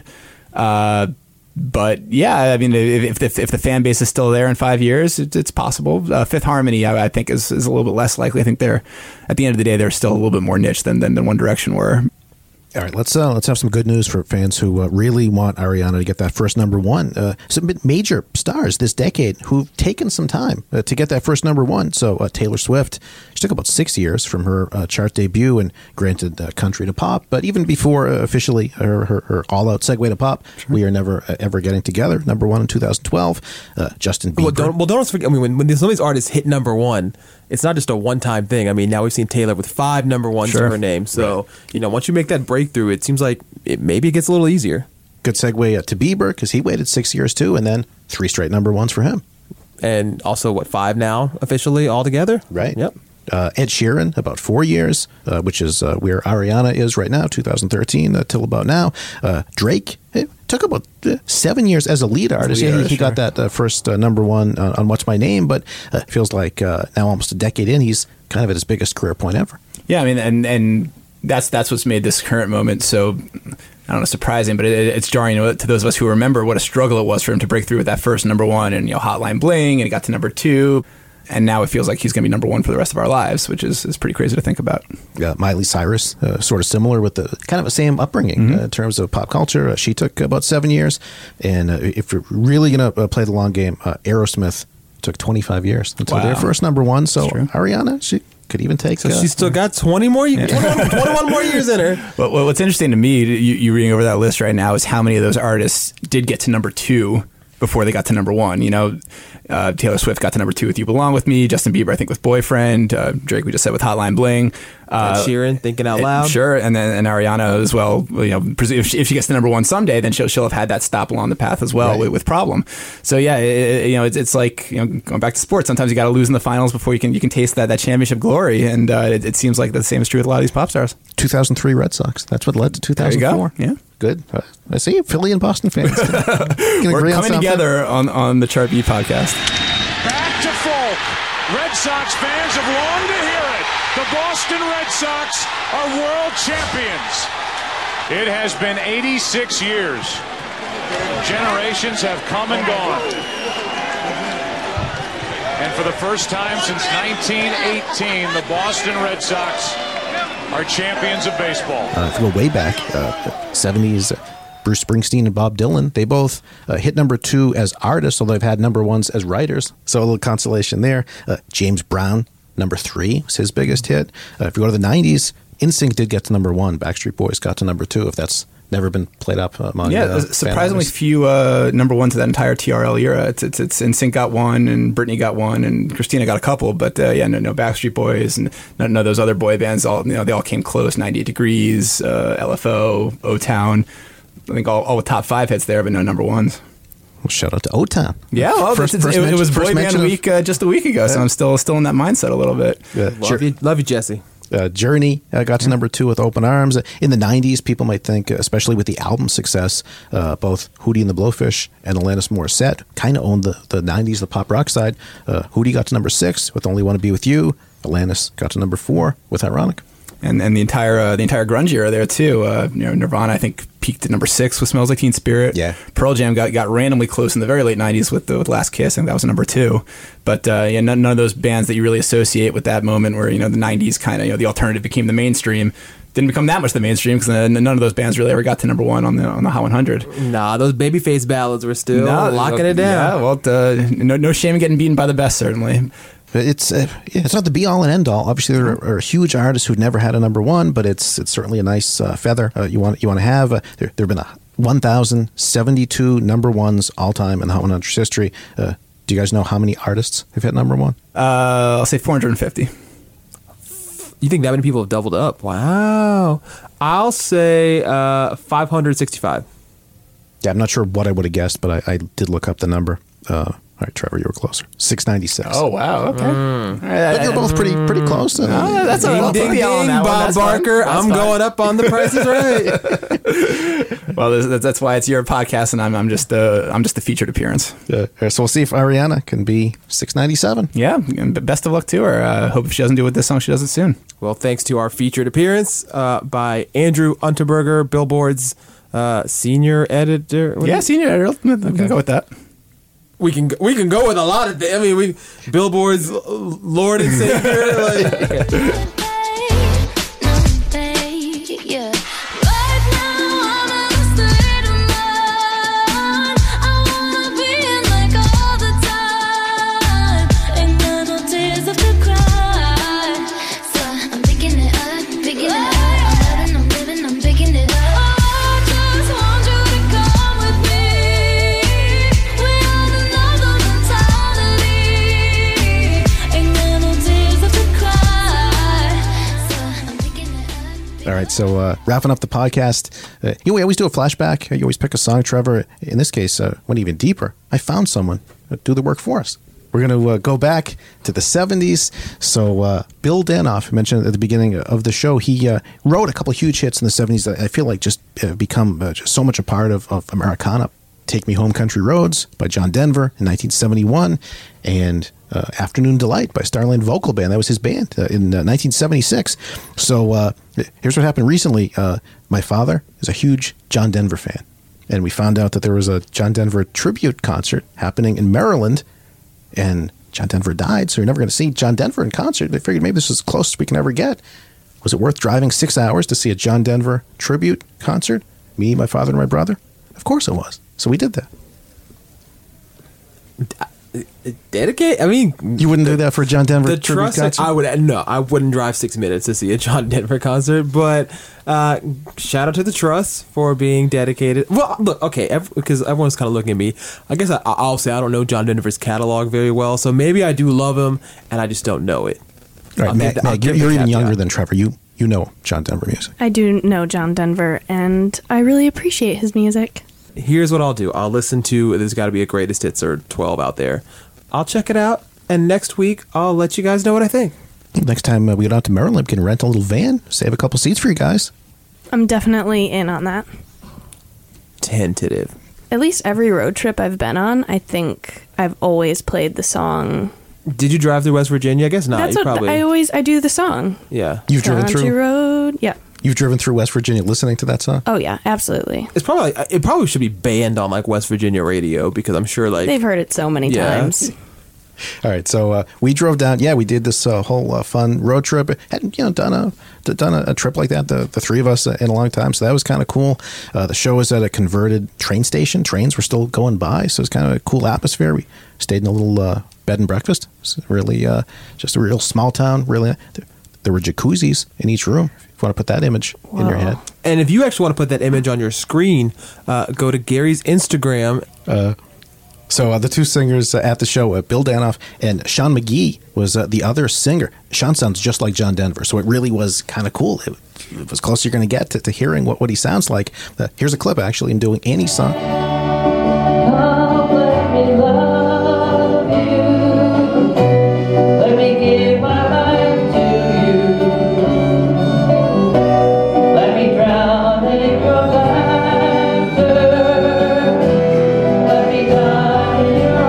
But yeah, I mean, if the fan base is still there in 5 years, it's possible. Fifth Harmony, I think, is a little bit less likely. I think they're, at the end of the day, they're still a little bit more niche than One Direction were. All right, let's have some good news for fans who really want Ariana to get that first number one. Some major stars this decade who've taken some time to get that first number one. So Taylor Swift, she took about 6 years from her chart debut and granted country to pop. But even before officially her all-out segue to pop, We Are Never Ever Getting Together, number one in 2012. Justin Bieber. Well, don't forget, I mean, when some of these artists hit number one, it's not just a one-time thing. I mean, now we've seen Taylor with 5 number ones to her name. So, once you make that breakthrough, it seems like maybe it gets a little easier. Good segue to Bieber, because he waited 6 years too, and then 3 straight number ones for him. And also, 5 now officially altogether? Right. Yep. Ed Sheeran, about 4 years, which is where Ariana is right now, 2013 till about now. Drake, it took about 7 years as a lead artist. He got that first number one on What's My Name, but it feels like now almost a decade in, he's kind of at his biggest career point ever. Yeah, I mean, and that's what's made this current moment so, I don't know, surprising, but it's jarring to those of us who remember what a struggle it was for him to break through with that first number one and Hotline Bling, and he got to number 2. And now it feels like he's going to be number 1 for the rest of our lives, which is pretty crazy to think about. Miley Cyrus, sort of similar with the kind of the same upbringing in terms of pop culture. She took about 7 years. And if you're really going to play the long game, Aerosmith took 25 years until their first number 1. So Ariana, she could even take... So she's still got 21 more years in her. Well, what's interesting to me, you reading over that list right now, is how many of those artists did get to number 2 before they got to number 1. Taylor Swift got to number 2 with You Belong With Me. Justin Bieber, I think, with Boyfriend. Drake, we just said, with Hotline Bling. Sheeran, Thinking Out Loud. Sure, and then Ariana as well. If she gets to number 1 someday, then she'll have had that stop along the path as well with Problem. So yeah, it's like going back to sports. Sometimes you got to lose in the finals before you can taste that championship glory, and it seems like the same is true with a lot of these pop stars. 2003 Red Sox. That's what led to 2004. There you go. Yeah. Good. I see Philly and Boston fans. We're coming together on the Chart Beat podcast. Back to Folk. Red Sox fans have longed to hear it. The Boston Red Sox are world champions. It has been 86 years. Generations have come and gone. And for the first time since 1918, the Boston Red Sox are champions of baseball. If you go way back, 70s, Bruce Springsteen and Bob Dylan, they both hit number 2 as artists, although they've had number 1s as writers. So a little consolation there. James Brown, number 3 was his biggest hit. If you go to the 90s, NSYNC did get to number 1. Backstreet Boys got to number 2, if that's never been played up among surprisingly few number 1s of that entire TRL era. It's NSYNC got 1, and Britney got 1, and Christina got a couple, but no Backstreet Boys and none of those other boy bands. They all came close. 98 Degrees, LFO, O-Town. I think all with top 5 hits there, but no number 1s. Well, shout out to O-Town. Yeah, well, it was Boy Band Week just a week ago, so I'm still in that mindset a little bit. Love you, Jesse. Journey got to number 2 with Open Arms. In the 90s, people might think, especially with the album success, both Hootie and the Blowfish and Alanis Morissette kind of owned the 90s, the pop rock side. Hootie got to number 6 with Only Want to Be With You. Alanis got to number 4 with Ironic. And the entire grunge era there too. Nirvana, I think, peaked at number 6 with Smells Like Teen Spirit. Yeah. Pearl Jam got randomly close in the very late 90s with Last Kiss. I think that was number 2. But none of those bands that you really associate with that moment where the 90s kind of the alternative became the mainstream didn't become that much the mainstream, because none of those bands really ever got to number 1 on the Hot 100. Nah, those Babyface ballads were still locking it down. Yeah, well, no shame in getting beaten by the best, certainly. It's not the be all and end all. Obviously, there are huge artists who've never had a number 1, but it's certainly a nice feather you want to have. There have been 1,072 number 1s all time in the Hot 100's history. Do you guys know how many artists have hit number 1? I'll say 450. You think that many people have doubled up? Wow. I'll say 565. Yeah, I'm not sure what I would have guessed, but I did look up the number. All right, Trevor, you were closer. 696. Oh, wow. Okay. But you're both pretty close. That's ding, ding, Bob Barker. I'm going up on the Price is Right. Well, that's why it's your podcast, and I'm just the featured appearance. So we'll see if Ariana can be 697. Yeah, and best of luck to her. Hope if she doesn't do it with this song, she does it soon. Well, thanks to our featured appearance by Andrew Unterberger, Billboard's senior editor. Senior editor. We can go with that. We can go with a lot of things. I mean, Billboard's Lord and Savior. All right, so wrapping up the podcast, we always do a flashback. You always pick a song, Trevor. In this case, went even deeper. I found someone to do the work for us. We're going to go back to the 70s. So Bill Danoff, mentioned at the beginning of the show, he wrote a couple huge hits in the 70s that I feel like just become just so much a part of Americana. Take Me Home, Country Roads by John Denver in 1971, and Afternoon Delight by Starland Vocal Band. That was his band in 1976. So here's what happened recently. My father is a huge John Denver fan, and we found out that there was a John Denver tribute concert happening in Maryland, and John Denver died, so you're never going to see John Denver in concert. They figured maybe this was as close as we can ever get. Was it worth driving 6 hours to see a John Denver tribute concert? Me, my father, and my brother? Of course it was. So we did that. Dedicate? I mean, you wouldn't do that for a John Denver the tribute trust. concert? I wouldn't drive 6 minutes to see a John Denver concert. But shout out to the Trust for being dedicated. Well, look, okay, because everyone's kind of looking at me. I guess I'll say I don't know John Denver's catalog very well, so maybe I do love him, and I just don't know it. All right, Meg, you're even younger than Trevor. You know John Denver music. I do know John Denver, and I really appreciate his music. Here's what I'll do. I'll listen to There's Gotta Be a Greatest Hits or 12 out there. I'll check it out, and next week I'll let you guys know what I think. Next time we get out to Maryland, we can rent a little van, save a couple seats for you guys. I'm definitely in on that. Tentative. At least every road trip I've been on, I think I've always played the song. Did you drive through West Virginia? I guess not. That's You what probably. I do the song. Yeah. You've driven Country through Road. Yeah. You've driven through West Virginia listening to that song? Oh yeah, absolutely. It probably should be banned on like West Virginia radio because I'm sure like they've heard it so many times. All right, so we drove down. Yeah, we did this whole fun road trip. Hadn't done a trip like that, the three of us, in a long time. So that was kind of cool. The show was at a converted train station. Trains were still going by, so it was kind of a cool atmosphere. We stayed in a little bed and breakfast. It was really just a real small town. Really, there were jacuzzis in each room. If you want to put that image in your head. And if you actually want to put that image on your screen, go to Gary's Instagram. So the two singers at the show, Bill Danoff and Sean McGee, was the other singer. Sean sounds just like John Denver, so it really was kind of cool. It was close you're going to get to hearing what he sounds like. Here's a clip, actually, in doing Annie's song. Let me love you. Let me give my life to you. Let me drown in your laughter. Let me die in your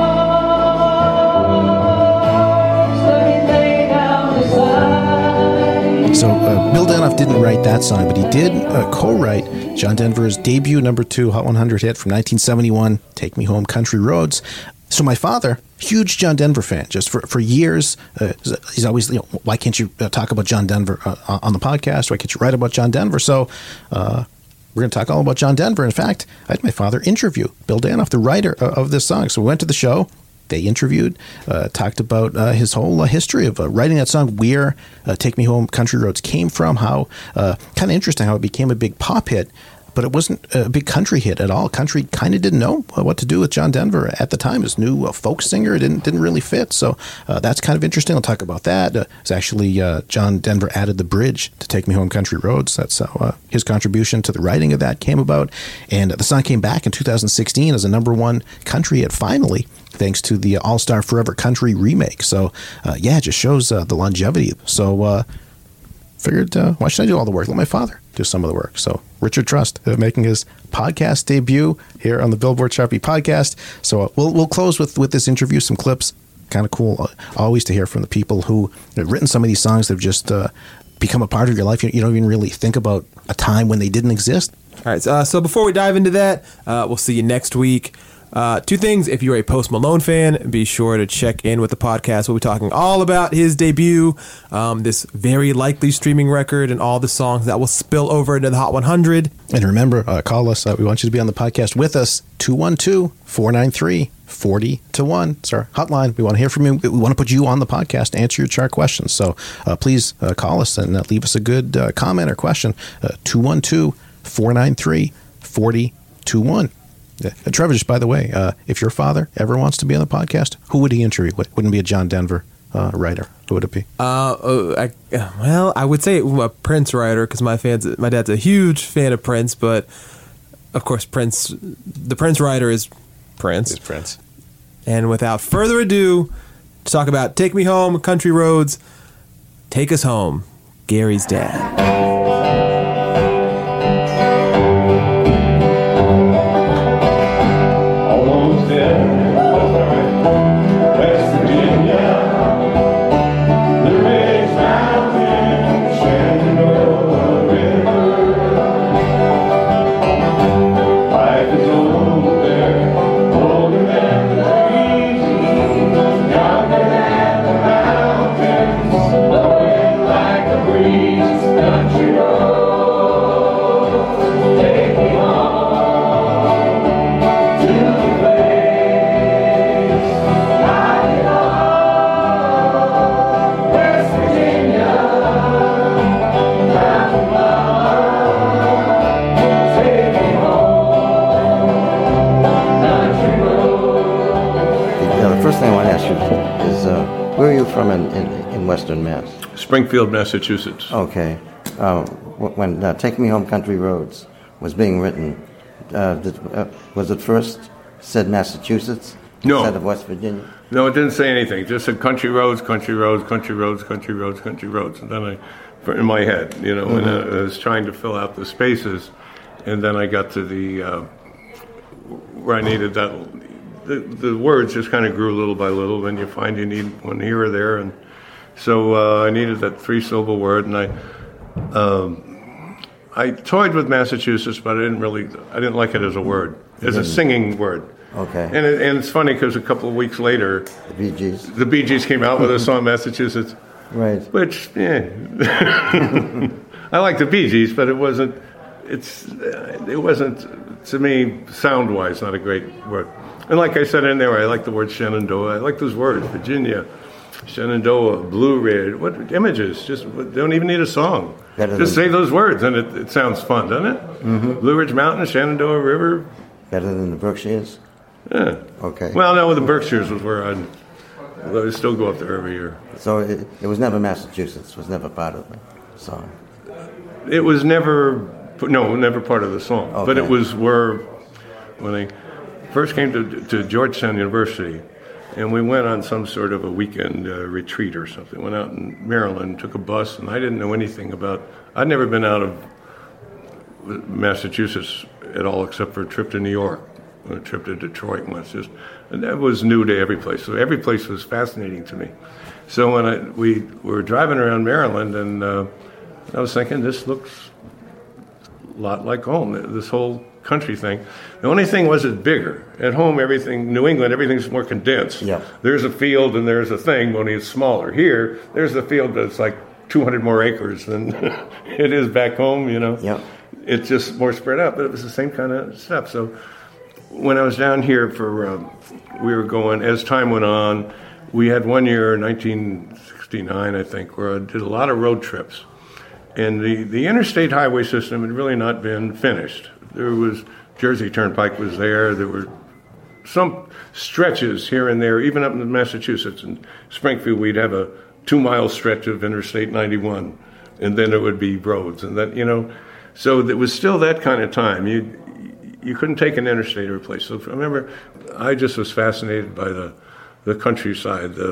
arms. Let me lay down beside. So Bill Danoff didn't write that song, but he did co-write John Denver's debut #2 Hot 100 hit from 1971, Take Me Home, Country Roads. So my father, huge John Denver fan, just for years, he's always, why can't you talk about John Denver on the podcast? Why can't you write about John Denver? So we're going to talk all about John Denver. In fact, I had my father interview Bill Danoff, the writer of this song. So we went to the show. They interviewed, talked about his whole history of writing that song, where Take Me Home, Country Roads came from, how kind of interesting how it became a big pop hit, but it wasn't a big country hit at all. Country kind of didn't know what to do with John Denver at the time. His new folk singer didn't really fit, so that's kind of interesting. I'll talk about that. It's actually John Denver added the bridge to Take Me Home, Country Roads. That's how his contribution to the writing of that came about, and the song came back in 2016 as a #1 country hit finally, thanks to the All-Star Forever Country remake. So, it just shows the longevity. So, figured, why should I do all the work? Let my father do some of the work. So Richard Trust making his podcast debut here on the Billboard Sharpie podcast. So we'll close with this interview, some clips. Kind of cool always to hear from the people who have written some of these songs that have just become a part of your life. You don't even really think about a time when they didn't exist. All right, so before we dive into that, we'll see you next week. Two things. If you're a Post Malone fan, be sure to check in with the podcast. We'll be talking all about his debut, this very likely streaming record, and all the songs that will spill over into the Hot 100. And remember, call us. We want you to be on the podcast with us. 212-493-40-1. It's our hotline. We want to hear from you. We want to put you on the podcast to answer your chart questions. So please call us and leave us a good comment or question. 212-493-40-1. Trevor, just by the way, if your father ever wants to be on the podcast, who would he interview? Wouldn't be a John Denver writer. Who would it be? I would say a Prince writer, because my dad's a huge fan of Prince, but of course the Prince writer is Prince. And without further ado, to talk about Take Me Home, Country Roads, Take Us Home, Gary's dad. Where are you from in Western Mass? Springfield, Massachusetts. Okay. When Take Me Home, Country Roads was being written, was it first said Massachusetts instead of West Virginia? No, it didn't say anything. It just said country roads, country roads, country roads, country roads, country roads. And then in my head, and I was trying to fill out the spaces, and then I got to where I needed that. The words just kind of grew little by little. Then you find you need one here or there, and so I needed that 3-syllable word. And I toyed with Massachusetts, but I didn't like it as a word, as a singing word. Okay. And it's funny because a couple of weeks later, the Bee Gees came out with a song, Massachusetts, right? Which, I like the Bee Gees, but it wasn't to me sound-wise not a great word. And like I said in there, I like the word Shenandoah. I like those words, Virginia, Shenandoah, Blue Ridge. What images? Just don't even need a song. Just say those words, and it sounds fun, doesn't it? Mm-hmm. Blue Ridge Mountain, Shenandoah River. Better than the Berkshires? Yeah. Okay. Well, no, the Berkshires was where I still go up there every year. So it was never Massachusetts, was never part of the song? It was never part of the song. Okay. But it was when I first came to Georgetown University, and we went on some sort of a weekend retreat or something. Went out in Maryland, took a bus, and I didn't know anything about. I'd never been out of Massachusetts at all, except for a trip to New York, a trip to Detroit once. And that was new to every place. So every place was fascinating to me. So when we were driving around Maryland, and I was thinking, this looks a lot like home. This whole country thing. The only thing was it's bigger. At home, New England, everything's more condensed. Yeah. There's a field and there's a thing, only it's smaller. Here, there's a field that's like 200 more acres than it is back home, Yeah. It's just more spread out, but it was the same kind of stuff. So when I was down here we were going, as time went on, we had one year, 1969, I think, where I did a lot of road trips. And the interstate highway system had really not been finished. There was Jersey Turnpike was there. There were some stretches here and there, even up in Massachusetts. In Springfield, we'd have a 2-mile stretch of Interstate 91, and then it would be roads. And that, so it was still that kind of time. You couldn't take an interstate or replace. So I remember I just was fascinated by the countryside, the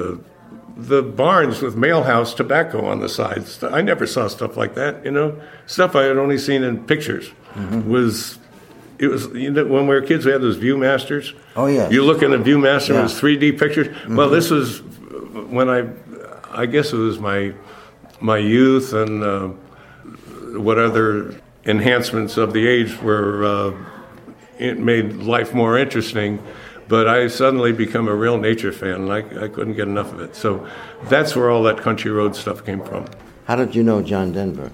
the barns with Mail House tobacco on the sides. I never saw stuff like that, you know. Stuff I had only seen in pictures. It was, you know, when we were kids, we had those Viewmasters. Oh, yeah. You look in a Viewmaster, Yeah. it was 3D pictures. Well, this was when I guess it was my youth and what other enhancements of the age were, it made life more interesting. But I suddenly become a real nature fan, and I couldn't get enough of it. So that's where all that country road stuff came from. How did you know John Denver?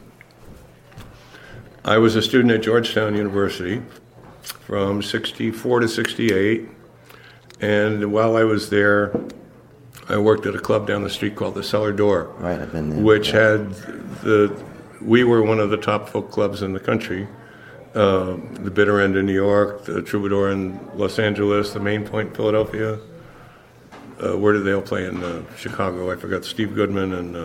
I was a student at Georgetown University from 64 to 68. And while I was there, I worked at a club down the street called the Cellar Door, Right, I've been there. which had we were one of the top folk clubs in the country. The Bitter End in New York, the Troubadour in Los Angeles, the Main Point in Philadelphia. Where did they all play in Chicago? I forgot. Steve Goodman and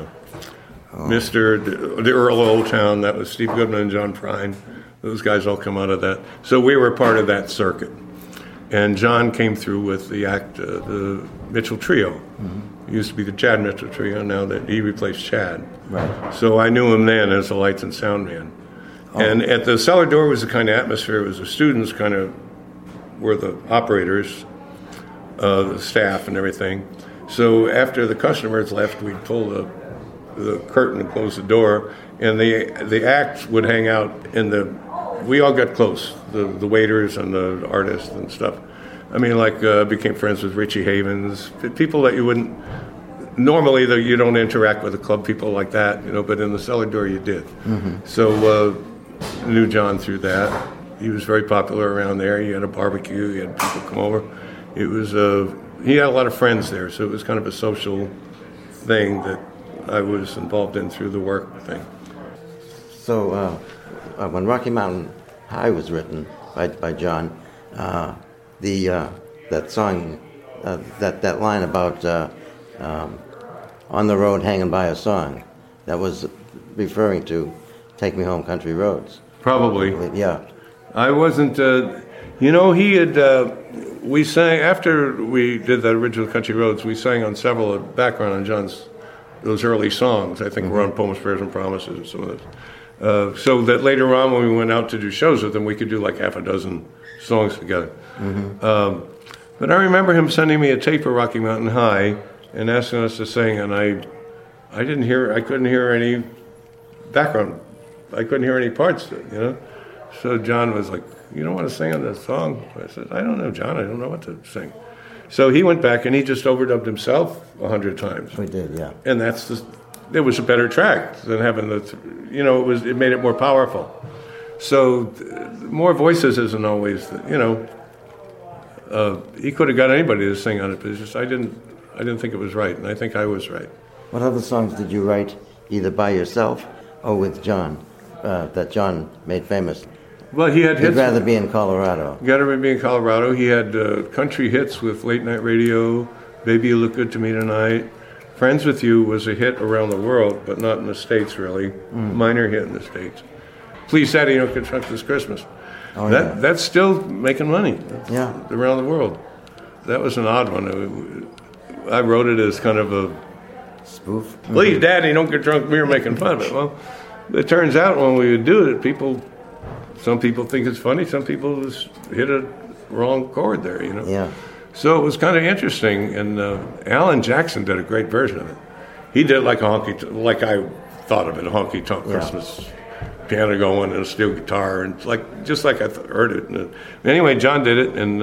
the Earl of Old Town. That was Steve Goodman and John Prine. Those guys all come out of that. So we were part of that circuit. And John came through with the act, the Mitchell Trio. It used to be the Chad Mitchell Trio. Now that he replaced Chad. Right. So I knew him then as a lights and sound man. And at the Cellar Door was the kind of atmosphere. It was the students kind of were the operators, the staff and everything. So after the customers left, we'd pull the curtain and close the door, and the act would hang out in the. We all got close, the waiters and the artists and stuff. I mean, like became friends with Richie Havens, people that you wouldn't. Normally, you don't interact with the club people like that, you know. But in the Cellar Door, you did. So knew John through that. He was very popular around there. He had a barbecue. He had people come over. It was he had a lot of friends there, so it was kind of a social thing that I was involved in through the work thing. So when Rocky Mountain High was written by John, that song, that line about on the road hanging by a song, that was referring to Take Me Home Country Roads. Probably. Yeah. I wasn't, you know, he had, we sang, after we did that original Country Roads, we sang on several background on John's, those early songs. I think we're on Poems, Prayers, and Promises and some of those. So that later on when we went out to do shows with him, we could do like half a dozen songs together. But I remember him sending me a tape of Rocky Mountain High and asking us to sing, and I couldn't hear any background. I couldn't hear any parts, you know. So John was like, "You don't want to sing on this song?" I said, "I don't know, John. I don't know what to sing." So he went back and he just overdubbed himself 100 times. We did, yeah. And it was a better track than having you know, it made it more powerful. So more voices isn't always, you know. He could have got anybody to sing on it, but it's just I didn't think it was right, and I think I was right. What other songs did you write either by yourself or with John, that John made famous? Well, he had hits. He'd rather be in Colorado. Gotta be in Colorado. He had country hits with Late Night Radio, Baby You Look Good to Me Tonight. Friends with You was a hit around the world, but not in the States, really. Minor hit in the States. Please, Daddy, Don't Get Drunk This Christmas. That's still making money. Around the world. That was an odd one. I wrote it as kind of a spoof. Please, Daddy, don't get drunk. We were making fun of it. Well, it turns out when we would do it, some people think it's funny. Some people just hit a wrong chord there, you know. Yeah. So it was kind of interesting. And Alan Jackson did a great version of it. He did like like I thought of it, a honky-tonk Christmas piano going and a steel guitar, and just like I heard it. And anyway, John did it, and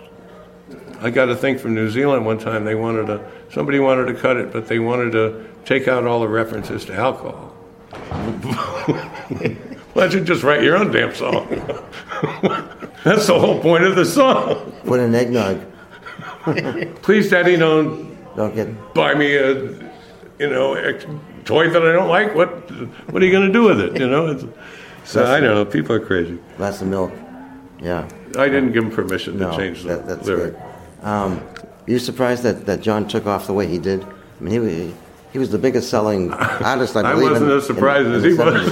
I got a thing from New Zealand one time. Somebody wanted to cut it, but they wanted to take out all the references to alcohol. Why don't you just write your own damn song? That's the whole point of the song. Put an eggnog. Please, Daddy, don't buy me a toy that I don't like. What are you going to do with it? You know. So I don't know. People are crazy. Glass of milk. Yeah. I didn't give him permission to change the lyric. Good. You surprised that John took off the way he did? I mean, he was the biggest selling artist, I believe. I wasn't as surprised as he was.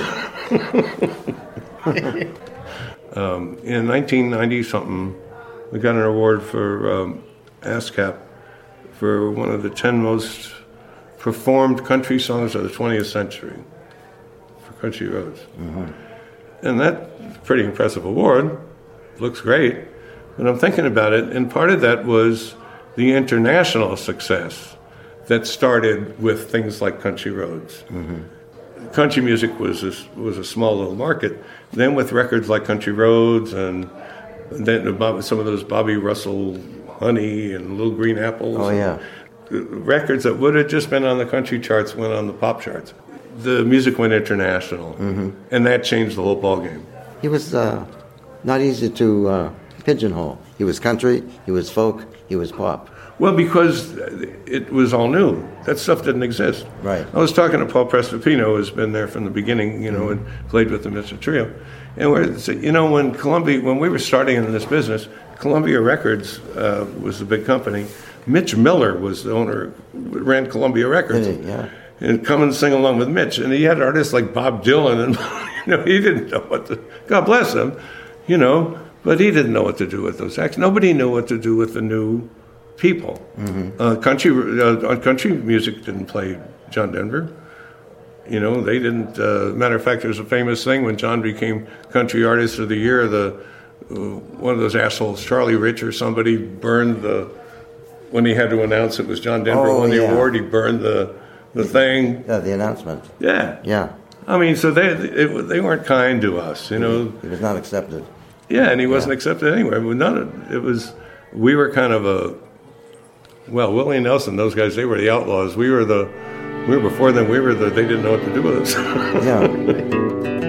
In 1990-something, we got an award for ASCAP for one of the 10 most performed country songs of the 20th century for Country Roads. And that's a pretty impressive award. Looks great. But I'm thinking about it, and part of that was the international success that started with things like Country Roads. Country music was a small little market. Then with records like Country Roads and then some of those Bobby Russell Honey and Little Green Apples. Oh, yeah. Records that would have just been on the country charts went on the pop charts. The music went international, and that changed the whole ballgame. He was not easy to pigeonhole. He was country, he was folk, he was pop. Well, because it was all new. That stuff didn't exist. Right. I was talking to Paul Prestopino, who's been there from the beginning, and played with the Mr. Trio. And when we were starting in this business, Columbia Records was the big company. Mitch Miller was the owner, ran Columbia Records. Yeah. And come and sing along with Mitch. And he had artists like Bob Dylan, and he didn't know what to, God bless him, but he didn't know what to do with those acts. Nobody knew what to do with the new people. Country music didn't play John Denver. They didn't. Matter of fact, there's a famous thing when John became Country Artist of the Year. One of those assholes, Charlie Rich or somebody, burned when he had to announce it was John Denver won the award. He burned the thing. Yeah, the announcement. Yeah. Yeah. I mean, so they weren't kind to us. He was not accepted. Yeah, and he wasn't accepted anywhere. We were kind of Willie Nelson, those guys, they were the outlaws. We were before them. They didn't know what to do with us. Yeah.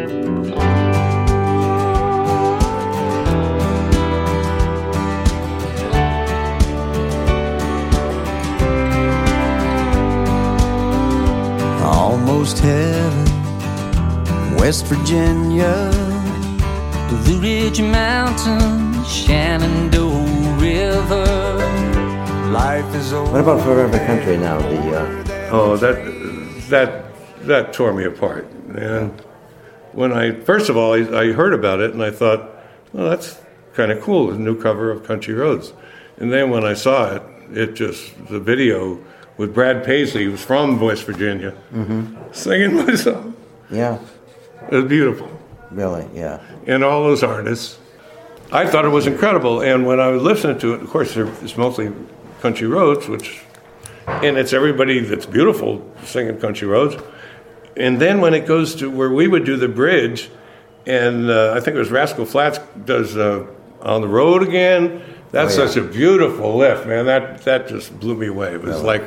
Almost heaven, West Virginia, Blue Ridge Mountains, Shenandoah River. Life is over. What about Forever Country now? That tore me apart. And first of all, I heard about it and I thought, well, that's kind of cool, a new cover of Country Roads. And then when I saw it, the video with Brad Paisley, who's from West Virginia, singing my song. Yeah. It was beautiful. Really, yeah. And all those artists. I thought it was incredible. And when I was listening to it, of course, it's mostly Country Roads, and it's everybody that's beautiful singing Country Roads. And then when it goes to where we would do the bridge, and I think it was Rascal Flatts does On the Road Again. That's such a beautiful lift, man. That just blew me away. It was like,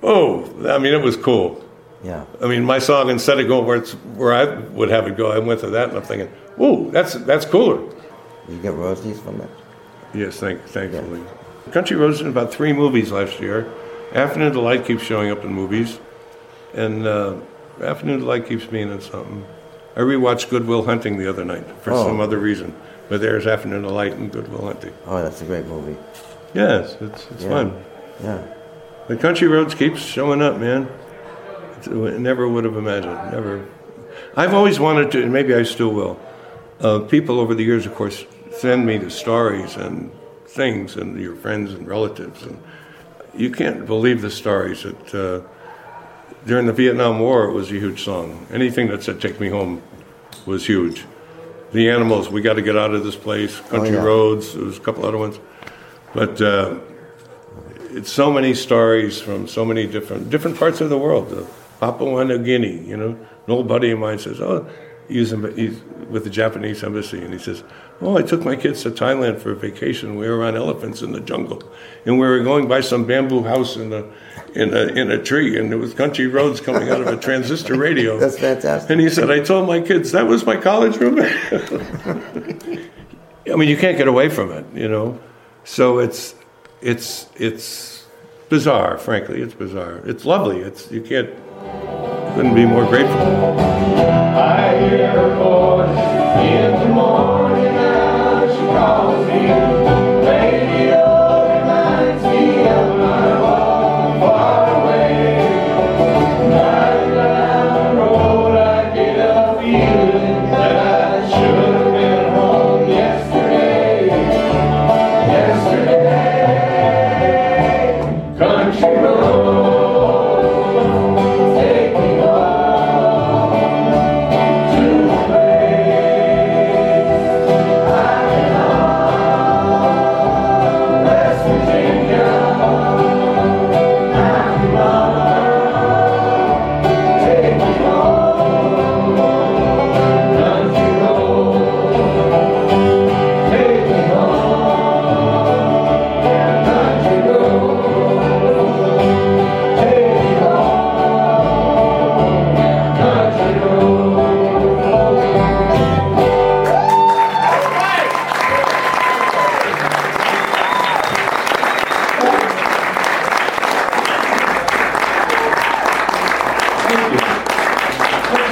it was cool. Yeah. I mean, my song, instead of going where I would have it go, I went to that, and I'm thinking, that's cooler. Did you get royalties from that? Yes, thankfully. Yeah. Country Roads in about 3 movies last year. Afternoon Delight keeps showing up in movies, and Afternoon Delight keeps being in something. I rewatched Good Will Hunting the other night for some other reason, but there's Afternoon Delight and Good Will Hunting. Oh, that's a great movie. Yes, it's fun. Yeah. The Country Roads keeps showing up, man. Never would have imagined. Never. I've always wanted to, and maybe I still will. People over the years, of course, send me the stories and things, and your friends and relatives, and you can't believe the stories that during the Vietnam War it was a huge song. Anything that said "Take Me Home" was huge. The Animals, "We Got to Get Out of This Place," Country Roads. There was a couple other ones, but it's so many stories from so many different parts of the world. Papua New Guinea, an old buddy of mine says, he's with the Japanese embassy, and he says, I took my kids to Thailand for a vacation. We were on elephants in the jungle, and we were going by some bamboo house in a tree, and there was Country Roads coming out of a transistor radio. That's fantastic. And he said, I told my kids that was my college roommate. I mean, you can't get away from it, So it's bizarre. Frankly, it's bizarre. It's lovely. Couldn't be more grateful. I hear her voice in the morning as she calls me. Radio reminds me of my home far away. Driving down the road, I get a feeling that I should have been home yesterday. Yesterday, country road.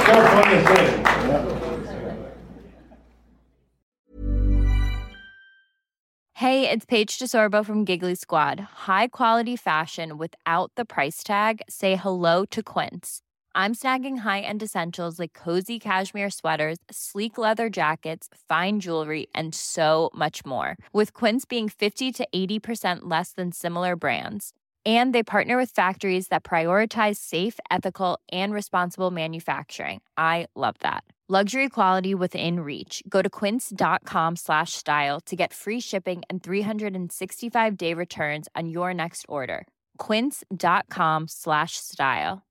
so fun to see. Hey, it's Paige DeSorbo from Giggly Squad. High quality fashion without the price tag. Say hello to Quince. I'm snagging high-end essentials like cozy cashmere sweaters, sleek leather jackets, fine jewelry, and so much more. With Quince being 50 to 80% less than similar brands. And they partner with factories that prioritize safe, ethical, and responsible manufacturing. I love that. Luxury quality within reach. Go to quince.com/style to get free shipping and 365-day returns on your next order. Quince.com/style.